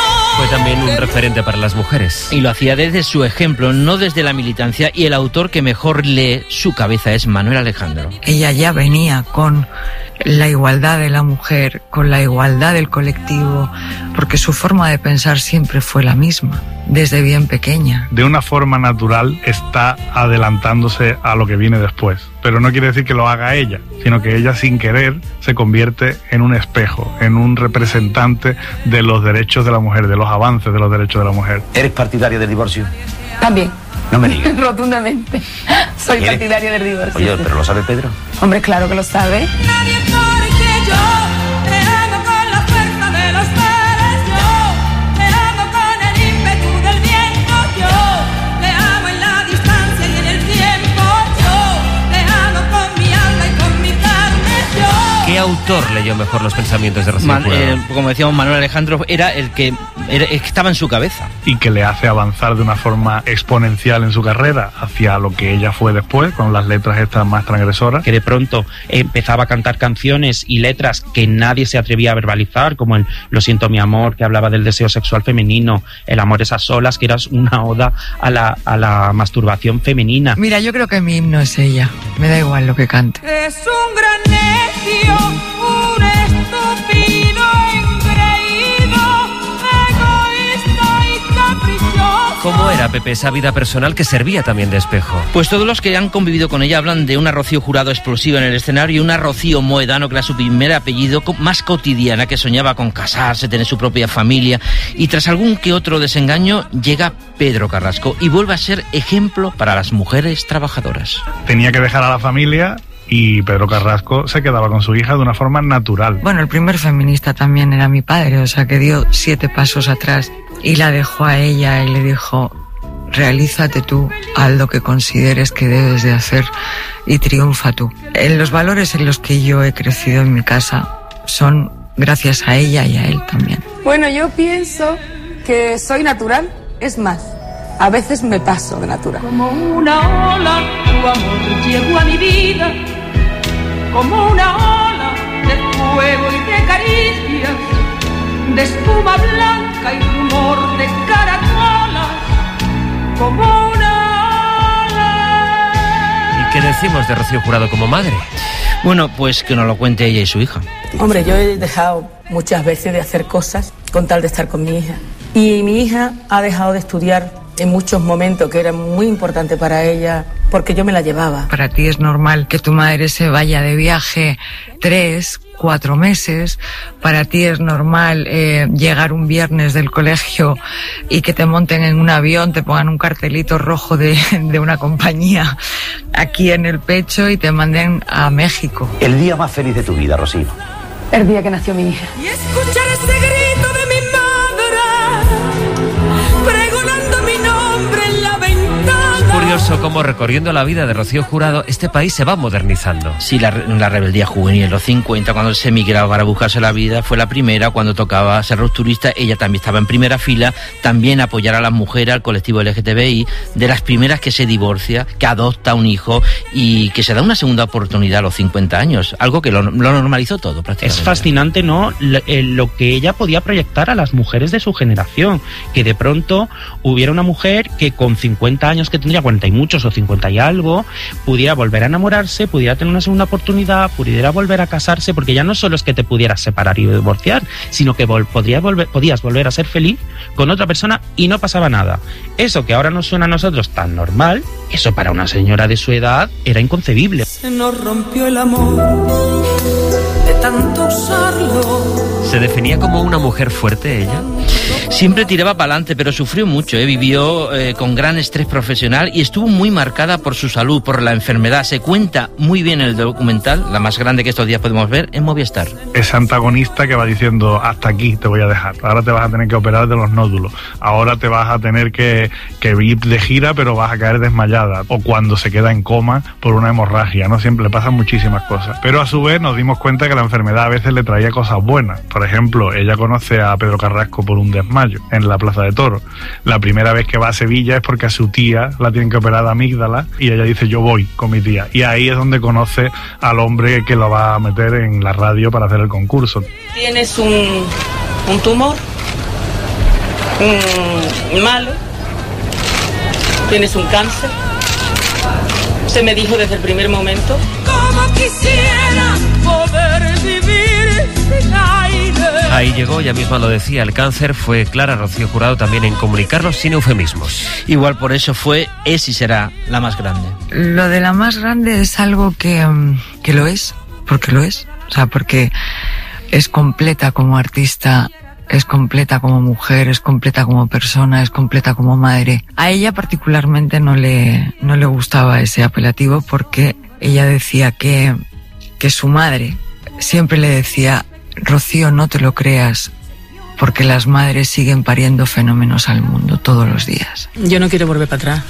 también un referente para las mujeres. Y lo hacía desde su ejemplo, no desde la militancia, y el autor que mejor lee su cabeza es Manuel Alejandro. Ella ya venía con la igualdad de la mujer, con la igualdad del colectivo, porque su forma de pensar siempre fue la misma, desde bien pequeña. De una forma natural está adelantándose a lo que viene después, pero no quiere decir que lo haga ella, sino que ella sin querer se convierte en un espejo, en un representante de los derechos de la mujer, de los avances de los derechos de la mujer. ¿Eres partidario del divorcio? También. No me digas. Rotundamente. Soy ¿Eres? partidaria del divorcio. Oye, ¿pero lo sabe Pedro? Hombre, claro que lo sabe. Nadie porque yo te amo con la fuerza de los mares, yo te amo con el ímpetu del viento, yo te amo en la distancia y en el tiempo, yo te amo con mi alma y con mi carne, yo. ¿Qué autor leyó mejor los pensamientos de Rocío Man, Jurado? eh, como decíamos, Manuel Alejandro era el que, era, el que estaba en su cabeza. Y que le hace avanzar de una forma exponencial en su carrera hacia lo que ella fue después, con las letras estas más transgresoras. Que de pronto empezaba a cantar canciones y letras que nadie se atrevía a verbalizar, como el Lo siento mi amor, que hablaba del deseo sexual femenino, El amor es a solas, que era una oda a la, a la masturbación femenina. Mira, yo creo que mi himno es ella, me da igual lo que cante. Es un gran necio, un estúpido engreído, egoísta y caprichoso. ¿Cómo era, Pepe, esa vida personal que servía también de espejo? Pues todos los que han convivido con ella hablan de una Rocío Jurado explosiva en el escenario y una Rocío Moedano, que era su primer apellido, más cotidiana, que soñaba con casarse, tener su propia familia, y tras algún que otro desengaño llega Pedro Carrasco y vuelve a ser ejemplo para las mujeres trabajadoras. Tenía que dejar a la familia y Pedro Carrasco se quedaba con su hija de una forma natural. Bueno, el primer feminista también era mi padre, o sea que dio siete pasos atrás y la dejó a ella y le dijo: realízate tú, haz lo que consideres que debes de hacer y triunfa tú. En los valores en los que yo he crecido en mi casa son gracias a ella y a él también. Bueno, yo pienso que soy natural, es más, a veces me paso de natural. Como una ola, tu amor llegó a mi vida, como una ola de fuego y de caricias, de espuma blanca y rumor de caracolas, como una ola. ¿Y qué decimos de Rocío Jurado como madre? Bueno, pues que nos lo cuente ella y su hija. Hombre, yo he dejado muchas veces de hacer cosas con tal de estar con mi hija. Y mi hija ha dejado de estudiar en muchos momentos que era muy importante para ella, porque yo me la llevaba. Para ti es normal que tu madre se vaya de viaje tres, cuatro meses. Para ti es normal eh, llegar un viernes del colegio y que te monten en un avión, te pongan un cartelito rojo de, de una compañía aquí en el pecho y te manden a México. El día más feliz de tu vida, Rocío. El día que nació mi hija. Y escuchar ese grito de mi madre, pregonando mi nombre en la ventana. Curioso cómo, recorriendo la vida de Rocío Jurado, este país se va modernizando. Sí, la, la rebeldía juvenil en los cincuenta, cuando se emigraba para buscarse la vida, fue la primera. Cuando tocaba ser rupturista, ella también estaba en primera fila, también apoyar a las mujeres, al colectivo L G T B I, de las primeras que se divorcia, que adopta un hijo y que se da una segunda oportunidad a los cincuenta años, algo que lo, lo normalizó todo prácticamente. Es fascinante, ¿no?, lo, eh, lo que ella podía proyectar a las mujeres de su generación, que de pronto hubiera una mujer que con cincuenta años, que tendría cuarenta y muchos o cincuenta y algo, pudiera volver a enamorarse, pudiera tener una segunda oportunidad, pudiera volver a casarse, porque ya no solo es que te pudieras separar y divorciar, sino que vol- podrías, volver, podías volver a ser feliz con otra persona y no pasaba nada. Eso que ahora nos suena a nosotros tan normal, eso para una señora de su edad era inconcebible. Se nos rompió el amor de tanto usarlo. ¿Se definía como una mujer fuerte ella? Siempre tiraba para adelante, pero sufrió mucho, ¿eh? Vivió eh, con gran estrés profesional y estuvo muy marcada por su salud, por la enfermedad. Se cuenta muy bien en el documental, la más grande que estos días podemos ver, en Movistar. Ese antagonista que va diciendo: hasta aquí te voy a dejar, ahora te vas a tener que operar de los nódulos, ahora te vas a tener que, que ir de gira pero vas a caer desmayada, o cuando se queda en coma por una hemorragia, ¿no? Siempre le pasan muchísimas cosas, pero a su vez nos dimos cuenta que la enfermedad a veces le traía cosas buenas. Por ejemplo, ella conoce a Pedro Carrasco por un desmayo en la Plaza de Toros. La primera vez que va a Sevilla es porque a su tía la tienen que operar de amígdala y ella dice: yo voy con mi tía, y ahí es donde conoce al hombre que lo va a meter en la radio para hacer el concurso. Tienes un, un tumor Mm, malo. Tienes un cáncer. Se me dijo desde el primer momento. Como quisiera poder vivir sin aire. Ahí llegó, ella misma lo decía, el cáncer. Fue clara Rocío Jurado también en comunicarlo sin eufemismos. Igual por eso fue, es y será la más grande. Lo de la más grande es algo que, que lo es, porque lo es. O sea, porque es completa como artista, es completa como mujer, es completa como persona, es completa como madre. A ella particularmente no le, no le gustaba ese apelativo porque ella decía que, que su madre siempre le decía: Rocío, no te lo creas, porque las madres siguen pariendo fenómenos al mundo todos los días. Yo no quiero volver para atrás.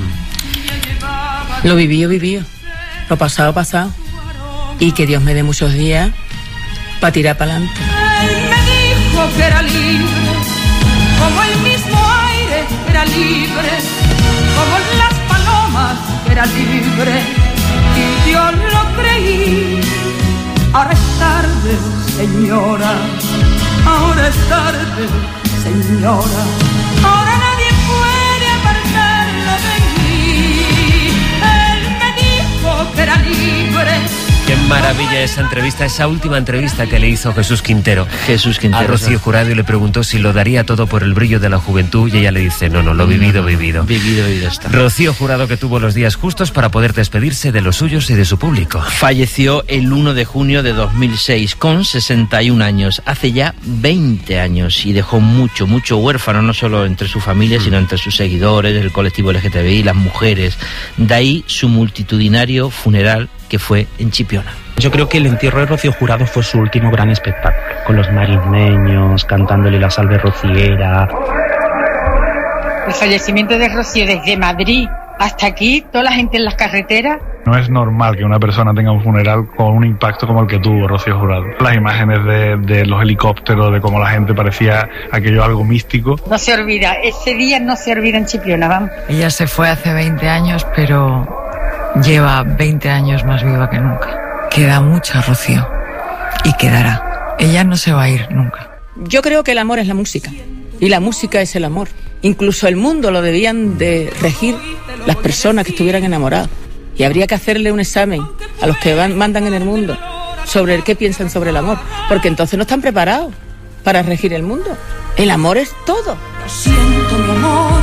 Lo vivido, vivido. Lo pasado, pasado. Y que Dios me dé muchos días para tirar para adelante. Que era libre, como el mismo aire era libre, como las palomas era libre, y yo lo creí. Ahora es tarde, señora, ahora es tarde, señora, ahora nadie puede apartarlo de mí. Él me dijo que era libre. Qué maravilla esa entrevista, esa última entrevista que le hizo Jesús Quintero. Jesús Quintero. A Rocío Jurado, y le preguntó si lo daría todo por el brillo de la juventud, y ella le dice: no, no, lo vivido, vivido. Vivido, vivido está. Rocío Jurado, que tuvo los días justos para poder despedirse de los suyos y de su público. Falleció el uno de junio de dos mil seis con sesenta y un años, hace ya veinte años, y dejó mucho, mucho huérfano, no solo entre su familia, mm. sino entre sus seguidores, el colectivo L G T B I, las mujeres. De ahí su multitudinario funeral, que fue en Chipiona. Yo creo que el entierro de Rocío Jurado fue su último gran espectáculo, con los marismeños cantándole la salve rociera. El fallecimiento de Rocío desde Madrid hasta aquí, toda la gente en las carreteras. No es normal que una persona tenga un funeral con un impacto como el que tuvo Rocío Jurado. Las imágenes de, de los helicópteros, de cómo la gente parecía aquello algo místico. No se olvida, ese día no se olvida en Chipiona, vamos. Ella se fue hace veinte años, pero lleva veinte años más viva que nunca. Queda mucha Rocío, y quedará. Ella no se va a ir nunca. Yo creo que el amor es la música, y la música es el amor. Incluso el mundo lo debían de regir las personas que estuvieran enamoradas. Y habría que hacerle un examen a los que van, mandan en el mundo sobre el qué piensan sobre el amor, porque entonces no están preparados para regir el mundo. El amor es todo. Lo siento, mi amor,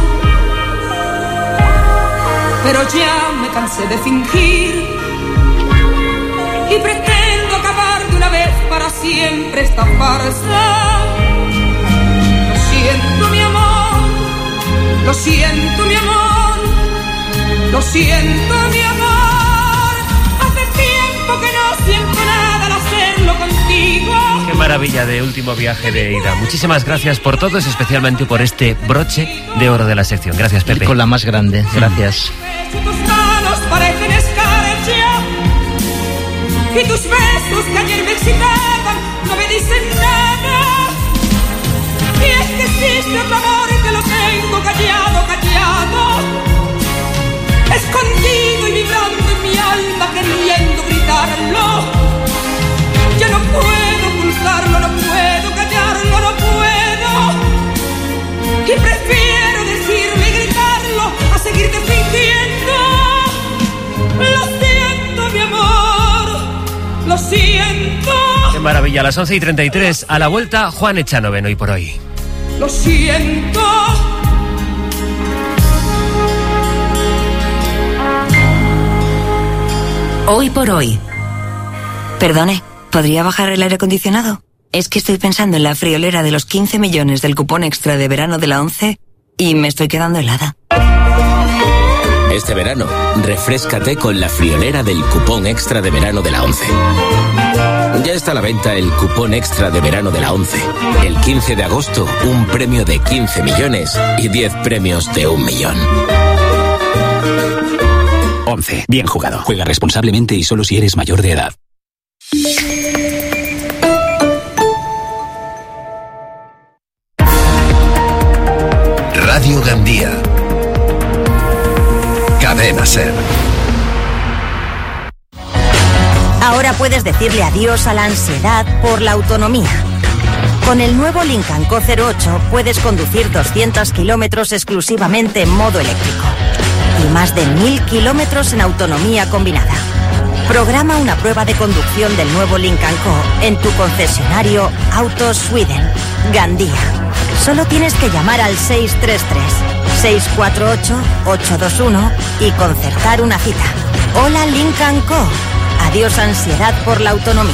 pero ya me cansé de fingir y pretendo acabar de una vez para siempre esta farsa. Lo siento, mi amor, lo siento, mi amor, lo siento, mi amor. Hace tiempo que no siento nada al hacerlo contigo. Qué maravilla de último viaje de ida. Muchísimas gracias por todo, especialmente por este broche de oro de la sección. Gracias, Pepe. Con la más grande, gracias. Tus manos parecen escarcha, y tus besos que ayer me excitaban no me dicen nada. Y es que existe otro amor que lo tengo callado, callado, escondido y vibrando en mi alma, queriendo gritarlo. Ya no puedo ocultarlo, no puedo callarlo, no puedo. Y prefiero decirlo y gritarlo a seguirte fingiendo. Lo siento, mi amor, lo siento. Qué maravilla, a las once y treinta y tres, a la vuelta, Juan Echanoven, Hoy por Hoy. Lo siento. Hoy por Hoy. Perdone, ¿podría bajar el aire acondicionado? Es que estoy pensando en la friolera de los quince millones del cupón extra de verano de la ONCE y me estoy quedando helada. Este verano, refréscate con la friolera del cupón extra de verano de la ONCE. Ya está a la venta el cupón extra de verano de la ONCE. El quince de agosto, un premio de quince millones y diez premios de un millón. ONCE. Bien jugado. Juega responsablemente y solo si eres mayor de edad. Radio Gandía. Cadena Ser. Ahora puedes decirle adiós a la ansiedad por la autonomía. Con el nuevo Lincoln Co cero ocho puedes conducir doscientos kilómetros exclusivamente en modo eléctrico y más de mil kilómetros en autonomía combinada. Programa una prueba de conducción del nuevo Lincoln Co en tu concesionario Autos Sweden, Gandía. Solo tienes que llamar al seis tres tres, seis cuatro ocho, ocho dos uno y concertar una cita. Hola Lincoln Co. Adiós ansiedad por la autonomía.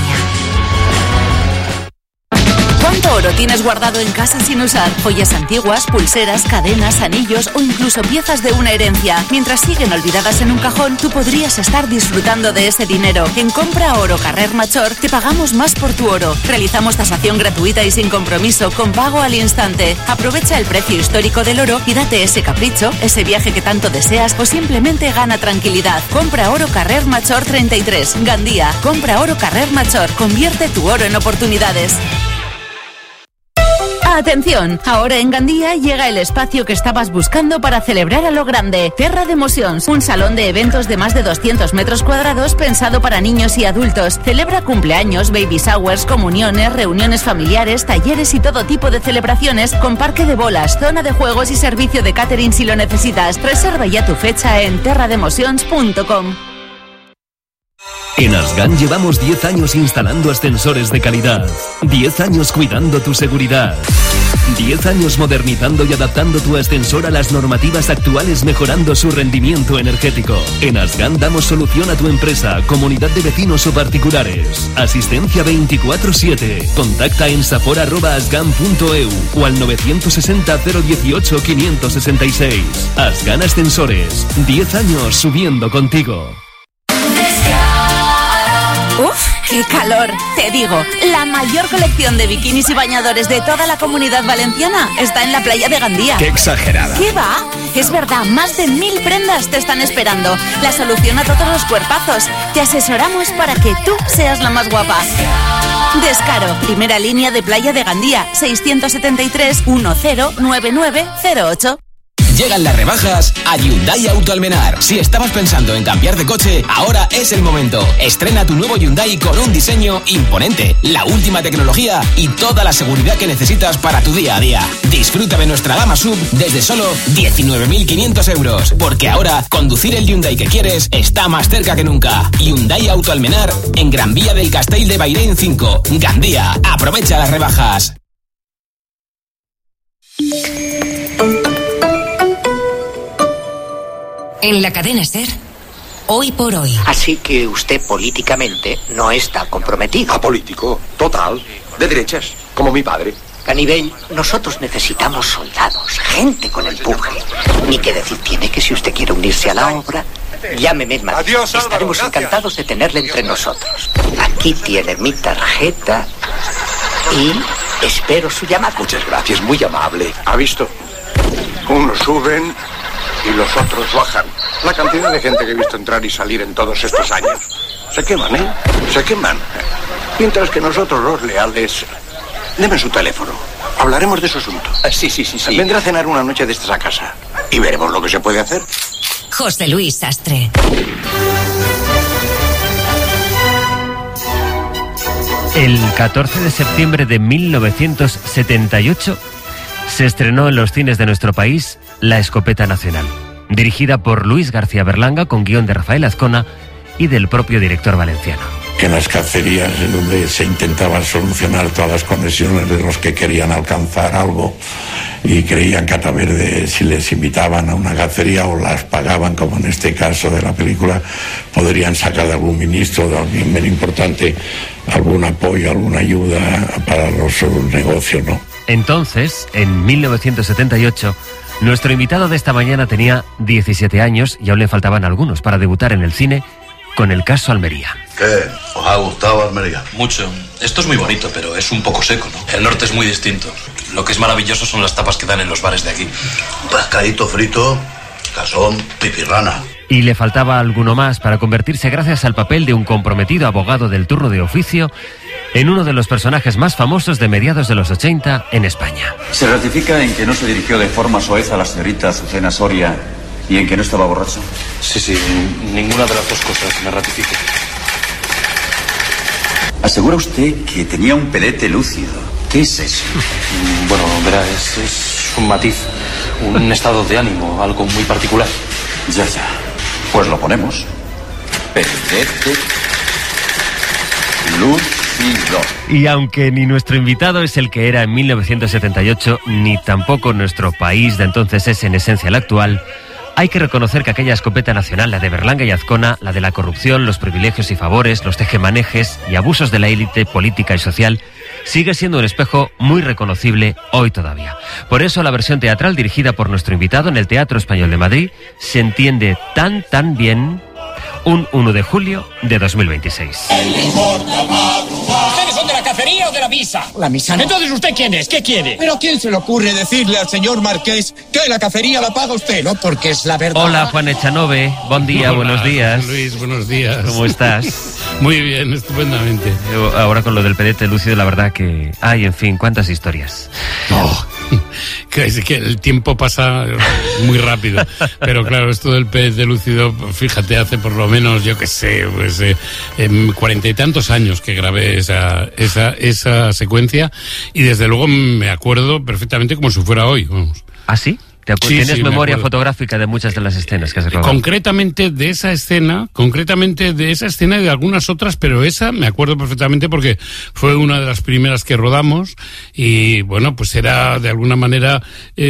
¿Cuánto oro tienes guardado en casa sin usar? Joyas antiguas, pulseras, cadenas, anillos o incluso piezas de una herencia. Mientras siguen olvidadas en un cajón, tú podrías estar disfrutando de ese dinero. En Compra Oro Carrer Machor te pagamos más por tu oro. Realizamos tasación gratuita y sin compromiso, con pago al instante. Aprovecha el precio histórico del oro y date ese capricho, ese viaje que tanto deseas o simplemente gana tranquilidad. Compra Oro Carrer Machor treinta y tres, Gandía. Compra Oro Carrer Machor. Convierte tu oro en oportunidades. Atención, ahora en Gandía llega el espacio que estabas buscando para celebrar a lo grande. Terra de Emocions, un salón de eventos de más de doscientos metros cuadrados pensado para niños y adultos. Celebra cumpleaños, baby showers, comuniones, reuniones familiares, talleres y todo tipo de celebraciones con parque de bolas, zona de juegos y servicio de catering si lo necesitas. Reserva ya tu fecha en terra de emocions punto com. En Asgan llevamos diez años instalando ascensores de calidad, diez años cuidando tu seguridad, diez años modernizando y adaptando tu ascensor a las normativas actuales, mejorando su rendimiento energético. En Asgan damos solución a tu empresa, comunidad de vecinos o particulares. Asistencia veinticuatro siete. Contacta en sapor arroba asgan punto e u o al novecientos sesenta, cero dieciocho, quinientos sesenta y seis. Asgan Ascensores, diez años subiendo contigo. ¡Uf! ¡Qué calor! Te digo, la mayor colección de bikinis y bañadores de toda la Comunidad Valenciana está en la playa de Gandía. ¡Qué exagerada! ¿Qué va? Es verdad, más de mil prendas te están esperando. La solución a todos los cuerpazos. Te asesoramos para que tú seas la más guapa. Descaro, primera línea de playa de Gandía, seiscientos setenta y tres, diez, noventa y nueve cero ocho. Llegan las rebajas a Hyundai Auto Almenar. Si estabas pensando en cambiar de coche, ahora es el momento. Estrena tu nuevo Hyundai con un diseño imponente, la última tecnología y toda la seguridad que necesitas para tu día a día. Disfruta de nuestra gama sub desde solo diecinueve mil quinientos euros. Porque ahora, conducir el Hyundai que quieres está más cerca que nunca. Hyundai Auto Almenar en Gran Vía del Castell de Bairén cinco, Gandía. Aprovecha las rebajas. En la cadena SER, hoy por hoy. Así que usted políticamente no está comprometido. Apolítico, total, de derechas, como mi padre. Canibel, nosotros necesitamos soldados, gente con empuje. Ni que decir tiene que si usted quiere unirse a la obra, llámeme en Madrid. Adiós, Álvaro, estaremos gracias. encantados de tenerle entre nosotros. Aquí tiene mi tarjeta y espero su llamada. Muchas gracias, muy amable. ¿Ha visto? Unos suben y los otros bajan. La cantidad de gente que he visto entrar y salir en todos estos años. Se queman, ¿eh? Se queman. Mientras que nosotros los leales... Deme su teléfono. Hablaremos de su asunto. Sí, sí, sí, sí. Vendrá a cenar una noche de estas a casa. Y veremos lo que se puede hacer. José Luis Sastre. El catorce de septiembre de mil novecientos setenta y ocho se estrenó en los cines de nuestro país La Escopeta Nacional, dirigida por Luis García Berlanga con guión de Rafael Azcona y del propio director valenciano. Que en las cacerías en donde se intentaban solucionar todas las conexiones de los que querían alcanzar algo y creían que a través de si les invitaban a una cacería o las pagaban, como en este caso de la película, podrían sacar de algún ministro, de alguien bien importante, algún apoyo, alguna ayuda para los negocios, ¿no? Entonces, en mil novecientos setenta y ocho, nuestro invitado de esta mañana tenía diecisiete años y aún le faltaban algunos para debutar en el cine con El caso Almería. ¿Qué? ¿Os ha gustado Almería? Mucho. Esto es muy bonito, pero es un poco seco, ¿no? El norte es muy distinto. Lo que es maravilloso son las tapas que dan en los bares de aquí. Pescadito frito, casón, pipirrana. Y le faltaba alguno más para convertirse, gracias al papel de un comprometido abogado del turno de oficio, en uno de los personajes más famosos de mediados de los ochenta en España. ¿Se ratifica en que no se dirigió de forma soez a la señorita Azucena Soria y en que no estaba borracho? Sí, sí, ninguna de las dos cosas me ratifico. ¿Asegura usted que tenía un pedete lúcido ¿Qué es eso? Bueno, verá, es, es un matiz, un estado de ánimo, algo muy particular. Ya, ya. Pues lo ponemos. Perfecto. Lúcido. Y aunque ni nuestro invitado es el que era en mil novecientos setenta y ocho, ni tampoco nuestro país de entonces es en esencia el actual, hay que reconocer que aquella escopeta nacional, la de Berlanga y Azcona, la de la corrupción, los privilegios y favores, los tejemanejes y abusos de la élite política y social, sigue siendo un espejo muy reconocible hoy todavía. Por eso la versión teatral dirigida por nuestro invitado en el Teatro Español de Madrid se entiende tan tan bien un uno de julio de dos mil veintiséis. ¿Ustedes son de la cacería o de la misa? La misa no. Entonces, ¿usted quién es? ¿Qué quiere? ¿Pero a quién se le ocurre decirle al señor Marqués que la cacería la paga usted? No, porque es la verdad. Hola, Juan Echanove. Buen día, Hola, buenos días. Luis, buenos días. ¿Cómo estás? Muy bien, estupendamente. Ahora con lo del pedete lúcido, la verdad que... Ay, en fin, cuántas historias. Oh, que, es que el tiempo pasa muy rápido. Pero claro, esto del pedete lúcido, fíjate, hace por lo menos, yo qué sé, pues eh, en cuarenta y tantos años que grabé esa, esa, esa secuencia, y desde luego me acuerdo perfectamente como si fuera hoy, vamos. ¿Ah, sí? ¿Te acu- Sí, ¿Tienes sí, me memoria acuerdo. fotográfica de muchas de las escenas que has grabado? Concretamente de esa escena, concretamente de esa escena y de algunas otras, pero esa me acuerdo perfectamente porque fue una de las primeras que rodamos y bueno, pues era de alguna manera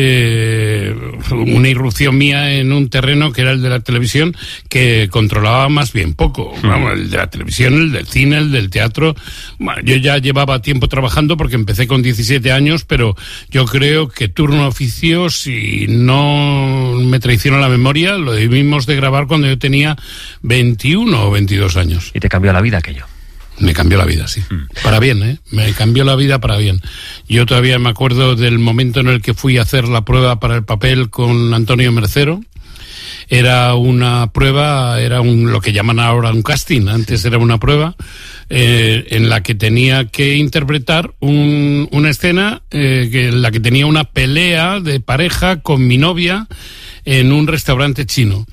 eh, una irrupción mía en un terreno que era el de la televisión, que controlaba más bien poco. Vamos, el de la televisión, el del cine, el del teatro. Bueno, yo ya llevaba tiempo trabajando porque empecé con diecisiete años, pero yo creo que turno oficio, si no me traiciona la memoria, lo debimos de grabar cuando yo tenía veintiuno o veintidós años. ¿Y te cambió la vida aquello? Me cambió la vida, sí. Mm. Para bien, ¿eh? Me cambió la vida para bien. Yo todavía me acuerdo del momento en el que fui a hacer la prueba para el papel con Antonio Mercero. Era una prueba, era un, lo que llaman ahora un casting, antes era una prueba eh, en la que tenía que interpretar un, una escena eh, que, en la que tenía una pelea de pareja con mi novia en un restaurante chino.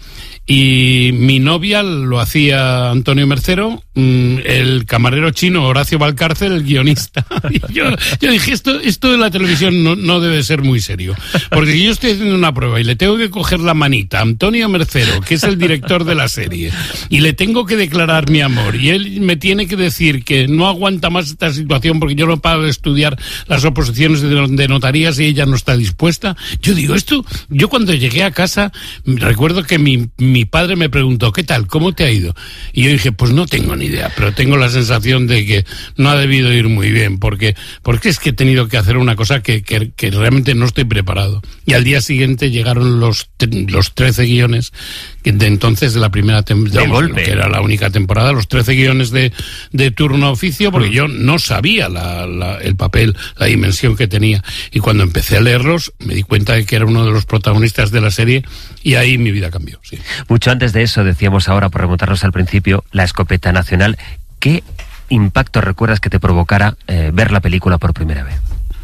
Y mi novia lo hacía Antonio Mercero, el camarero chino Horacio Valcárcel, el guionista. Y yo, yo dije, esto, esto de la televisión no, no debe ser muy serio. Porque si yo estoy haciendo una prueba y le tengo que coger la manita a Antonio Mercero, que es el director de la serie, y le tengo que declarar mi amor, y él me tiene que decir que no aguanta más esta situación porque yo no paro de estudiar las oposiciones de, de notarías y ella no está dispuesta. Yo digo, esto, yo cuando llegué a casa, recuerdo que mi, mi Mi padre me preguntó, ¿qué tal? ¿Cómo te ha ido? Y yo dije, pues no tengo ni idea, pero tengo la sensación de que no ha debido ir muy bien, porque, porque es que he tenido que hacer una cosa que, que, que realmente no estoy preparado. Y al día siguiente llegaron los, los trece guiones de entonces de la primera temporada, de golpe, que era la única temporada, los trece guiones de, de turno oficio, porque yo no sabía la, la, el papel, la dimensión que tenía. Y cuando empecé a leerlos, me di cuenta de que era uno de los protagonistas de la serie, y ahí mi vida cambió, sí. Mucho antes de eso, decíamos ahora, por remontarnos al principio, la escopeta nacional. ¿Qué impacto recuerdas que te provocara eh, ver la película por primera vez?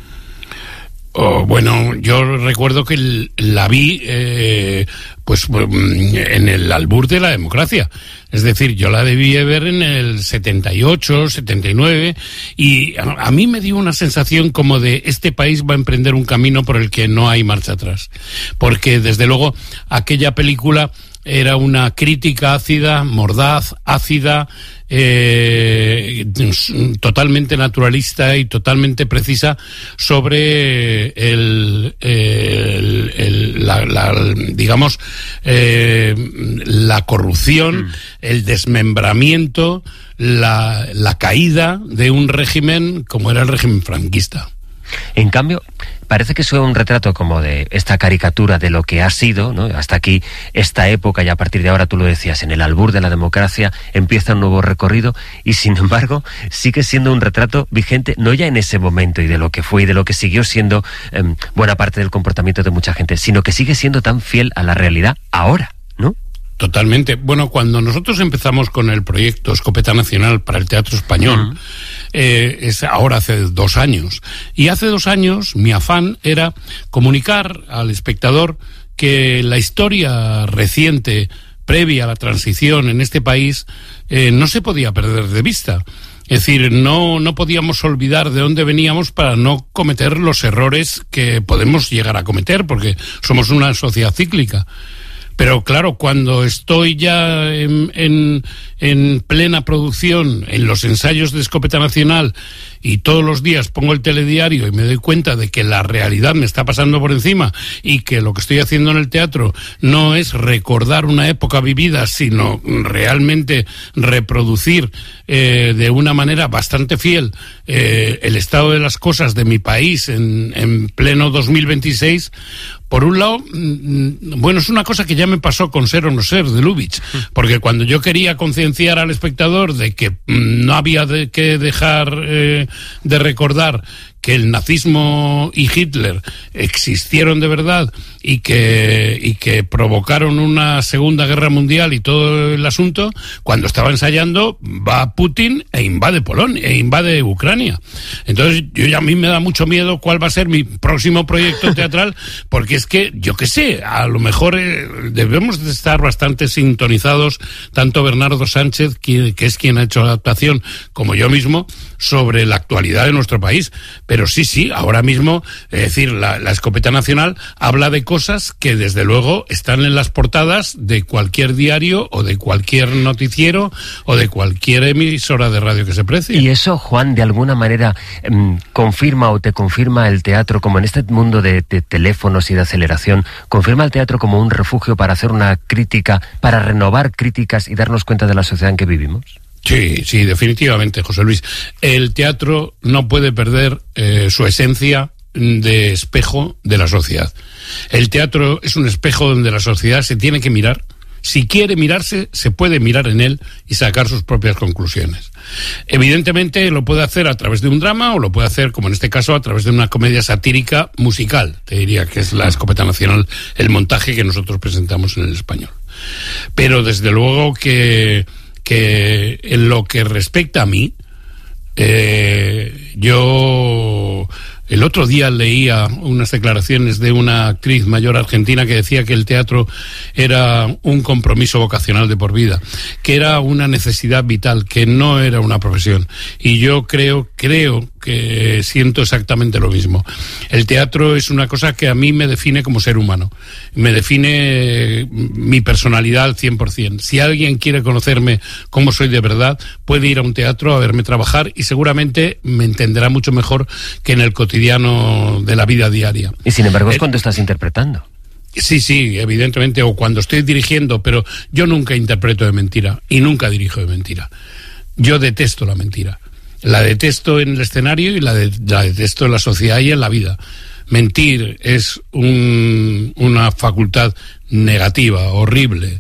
Oh, bueno, yo recuerdo que el, la vi eh, pues en el albur de la democracia. Es decir, yo la debí ver en el setenta y ocho, setenta y nueve, y a, a mí me dio una sensación como de este país va a emprender un camino por el que no hay marcha atrás. Porque, desde luego, aquella película era una crítica ácida, mordaz, ácida, eh, totalmente naturalista y totalmente precisa sobre el, el, el la, la, digamos, eh, la corrupción, mm. el desmembramiento, la, la caída de un régimen como era el régimen franquista. En cambio, parece que es un retrato como de esta caricatura de lo que ha sido, ¿no? Hasta aquí, esta época, y a partir de ahora, tú lo decías, en el albur de la democracia empieza un nuevo recorrido, y sin embargo sigue siendo un retrato vigente, no ya en ese momento y de lo que fue y de lo que siguió siendo eh, buena parte del comportamiento de mucha gente, sino que sigue siendo tan fiel a la realidad ahora, ¿no? Totalmente. Bueno, cuando nosotros empezamos con el proyecto Escopeta Nacional para el Teatro Español, uh-huh. eh, es ahora hace dos años, y hace dos años mi afán era comunicar al espectador que la historia reciente, previa a la transición en este país, eh, no se podía perder de vista. Es decir, no, no podíamos olvidar de dónde veníamos para no cometer los errores que podemos llegar a cometer, porque somos una sociedad cíclica. Pero claro, cuando estoy ya en, en, en plena producción, en los ensayos de Escopeta Nacional, y todos los días pongo el telediario y me doy cuenta de que la realidad me está pasando por encima y que lo que estoy haciendo en el teatro no es recordar una época vivida, sino realmente reproducir eh, de una manera bastante fiel eh, el estado de las cosas de mi país en, en pleno dos mil veintiséis, por un lado, bueno, es una cosa que ya me pasó con Ser o no ser, de Lubitsch, porque cuando yo quería concienciar al espectador de que no había de que dejar eh, de recordar que el nazismo y Hitler existieron de verdad y que, y que provocaron una segunda guerra mundial y todo el asunto, cuando estaba ensayando va Putin e invade Polonia, e invade Ucrania. Entonces yo ya, a mí me da mucho miedo cuál va a ser mi próximo proyecto teatral, porque es que, yo qué sé, a lo mejor eh, debemos de estar bastante sintonizados, tanto Bernardo Sánchez, que, que es quien ha hecho la adaptación, como yo mismo, sobre la actualidad de nuestro país. Pero sí, sí, ahora mismo, es decir, la, la Escopeta Nacional habla de cosas que desde luego están en las portadas de cualquier diario o de cualquier noticiero o de cualquier emisora de radio que se precie. Y eso, Juan, de alguna manera eh, confirma o te confirma el teatro, como en este mundo de, de teléfonos y de aceleración, confirma el teatro como un refugio para hacer una crítica, para renovar críticas y darnos cuenta de la sociedad en que vivimos. Sí, sí, definitivamente, José Luis. El teatro no puede perder eh, su esencia de espejo de la sociedad. El teatro es un espejo donde la sociedad se tiene que mirar. Si quiere mirarse, se puede mirar en él y sacar sus propias conclusiones. Evidentemente lo puede hacer a través de un drama o lo puede hacer, como en este caso, a través de una comedia satírica musical. Te diría que es la Escopeta Nacional, el montaje que nosotros presentamos en el español. Pero desde luego que... que en lo que respecta a mí, eh, yo el otro día leía unas declaraciones de una actriz mayor argentina que decía que el teatro era un compromiso vocacional de por vida, que era una necesidad vital, que no era una profesión. Y yo creo, creo que siento exactamente lo mismo. El teatro es una cosa que a mí me define como ser humano, me define mi personalidad al cien por ciento. Si alguien quiere conocerme cómo soy de verdad, puede ir a un teatro a verme trabajar y seguramente me entenderá mucho mejor que en el cotidiano de la vida diaria. Y sin embargo es eh, cuando estás interpretando. Sí, sí, evidentemente, o cuando estoy dirigiendo, pero yo nunca interpreto de mentira y nunca dirijo de mentira. Yo detesto la mentira. La detesto en el escenario y la, de, la detesto en la sociedad y en la vida. Mentir es un, una facultad negativa, horrible,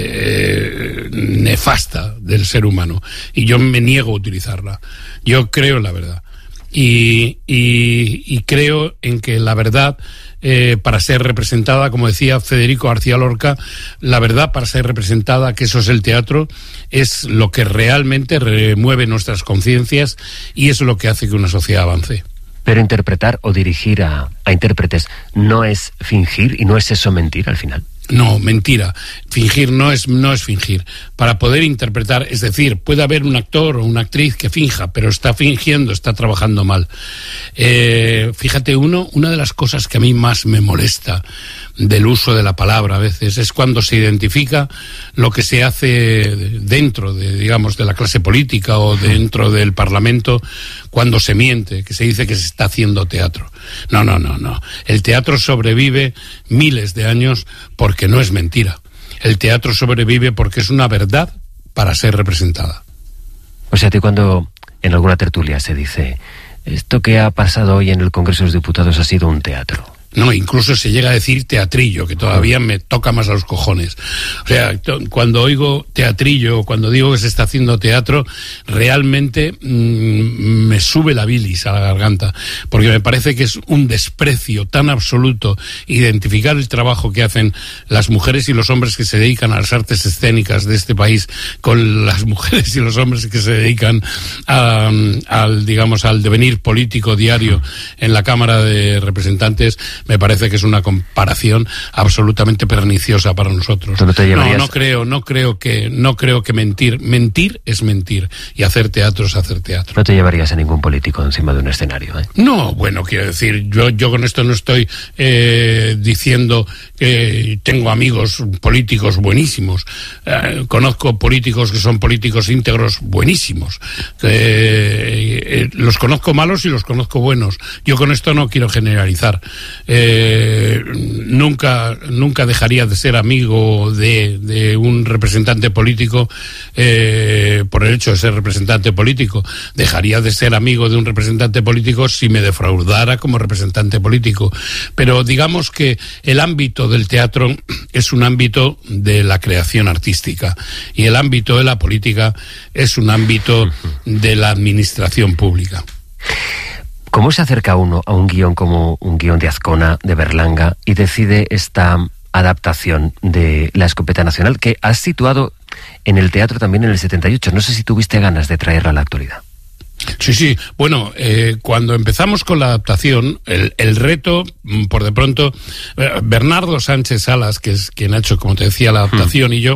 eh, nefasta del ser humano, y yo me niego a utilizarla. Yo creo en la verdad. Y, y, y creo en que la verdad, eh, para ser representada, como decía Federico García Lorca, la verdad para ser representada, que eso es el teatro, es lo que realmente remueve nuestras conciencias y es lo que hace que una sociedad avance. Pero interpretar o dirigir a, a intérpretes no es fingir y no es eso mentir al final. No, mentira. Fingir no es, no es fingir. Para poder interpretar, es decir, puede haber un actor o una actriz que finja, pero está fingiendo, está trabajando mal. Eh, fíjate, uno, una de las cosas que a mí más me molesta del uso de la palabra a veces es cuando se identifica lo que se hace dentro de, digamos, de la clase política o dentro del Parlamento, cuando se miente, que se dice que se está haciendo teatro. No, no, no, no. El teatro sobrevive miles de años porque no es mentira. El teatro sobrevive porque es una verdad para ser representada. O sea, a ti cuando en alguna tertulia se dice esto que ha pasado hoy en el Congreso de los Diputados ha sido un teatro. No, incluso se llega a decir teatrillo, que todavía me toca más a los cojones. O sea, cuando oigo teatrillo, cuando digo que se está haciendo teatro, realmente mmm, me sube la bilis a la garganta, porque me parece que es un desprecio tan absoluto identificar el trabajo que hacen las mujeres y los hombres que se dedican a las artes escénicas de este país con las mujeres y los hombres que se dedican a, al, digamos, al devenir político diario en la Cámara de Representantes. me parece que es una comparación absolutamente perniciosa para nosotros. ¿Tú no te llevarías? No, no creo, no creo que, no creo que mentir, mentir es mentir y hacer teatro es hacer teatro. No te llevarías a ningún político encima de un escenario, ¿eh? No, bueno, quiero decir, yo, yo con esto no estoy eh, diciendo que tengo amigos políticos buenísimos, eh, conozco políticos que son políticos íntegros buenísimos, eh, eh, los conozco malos y los conozco buenos. Yo con esto no quiero generalizar. Eh, nunca, nunca dejaría de ser amigo de, de un representante político eh, por el hecho de ser representante político. Dejaría de ser amigo de un representante político si me defraudara como representante político. Pero digamos que el ámbito del teatro es un ámbito de la creación artística y el ámbito de la política es un ámbito de la administración pública. ¿Cómo se acerca uno a un guión como un guión de Azcona, de Berlanga, y decide esta adaptación de La Escopeta Nacional, que has situado en el teatro también en el setenta y ocho? No sé si tuviste ganas de traerla a la actualidad. Sí, sí. Bueno, eh, cuando empezamos con la adaptación, el, el reto, por de pronto, eh, Bernardo Sánchez Salas, que es quien ha hecho, como te decía, la adaptación, hmm. y yo,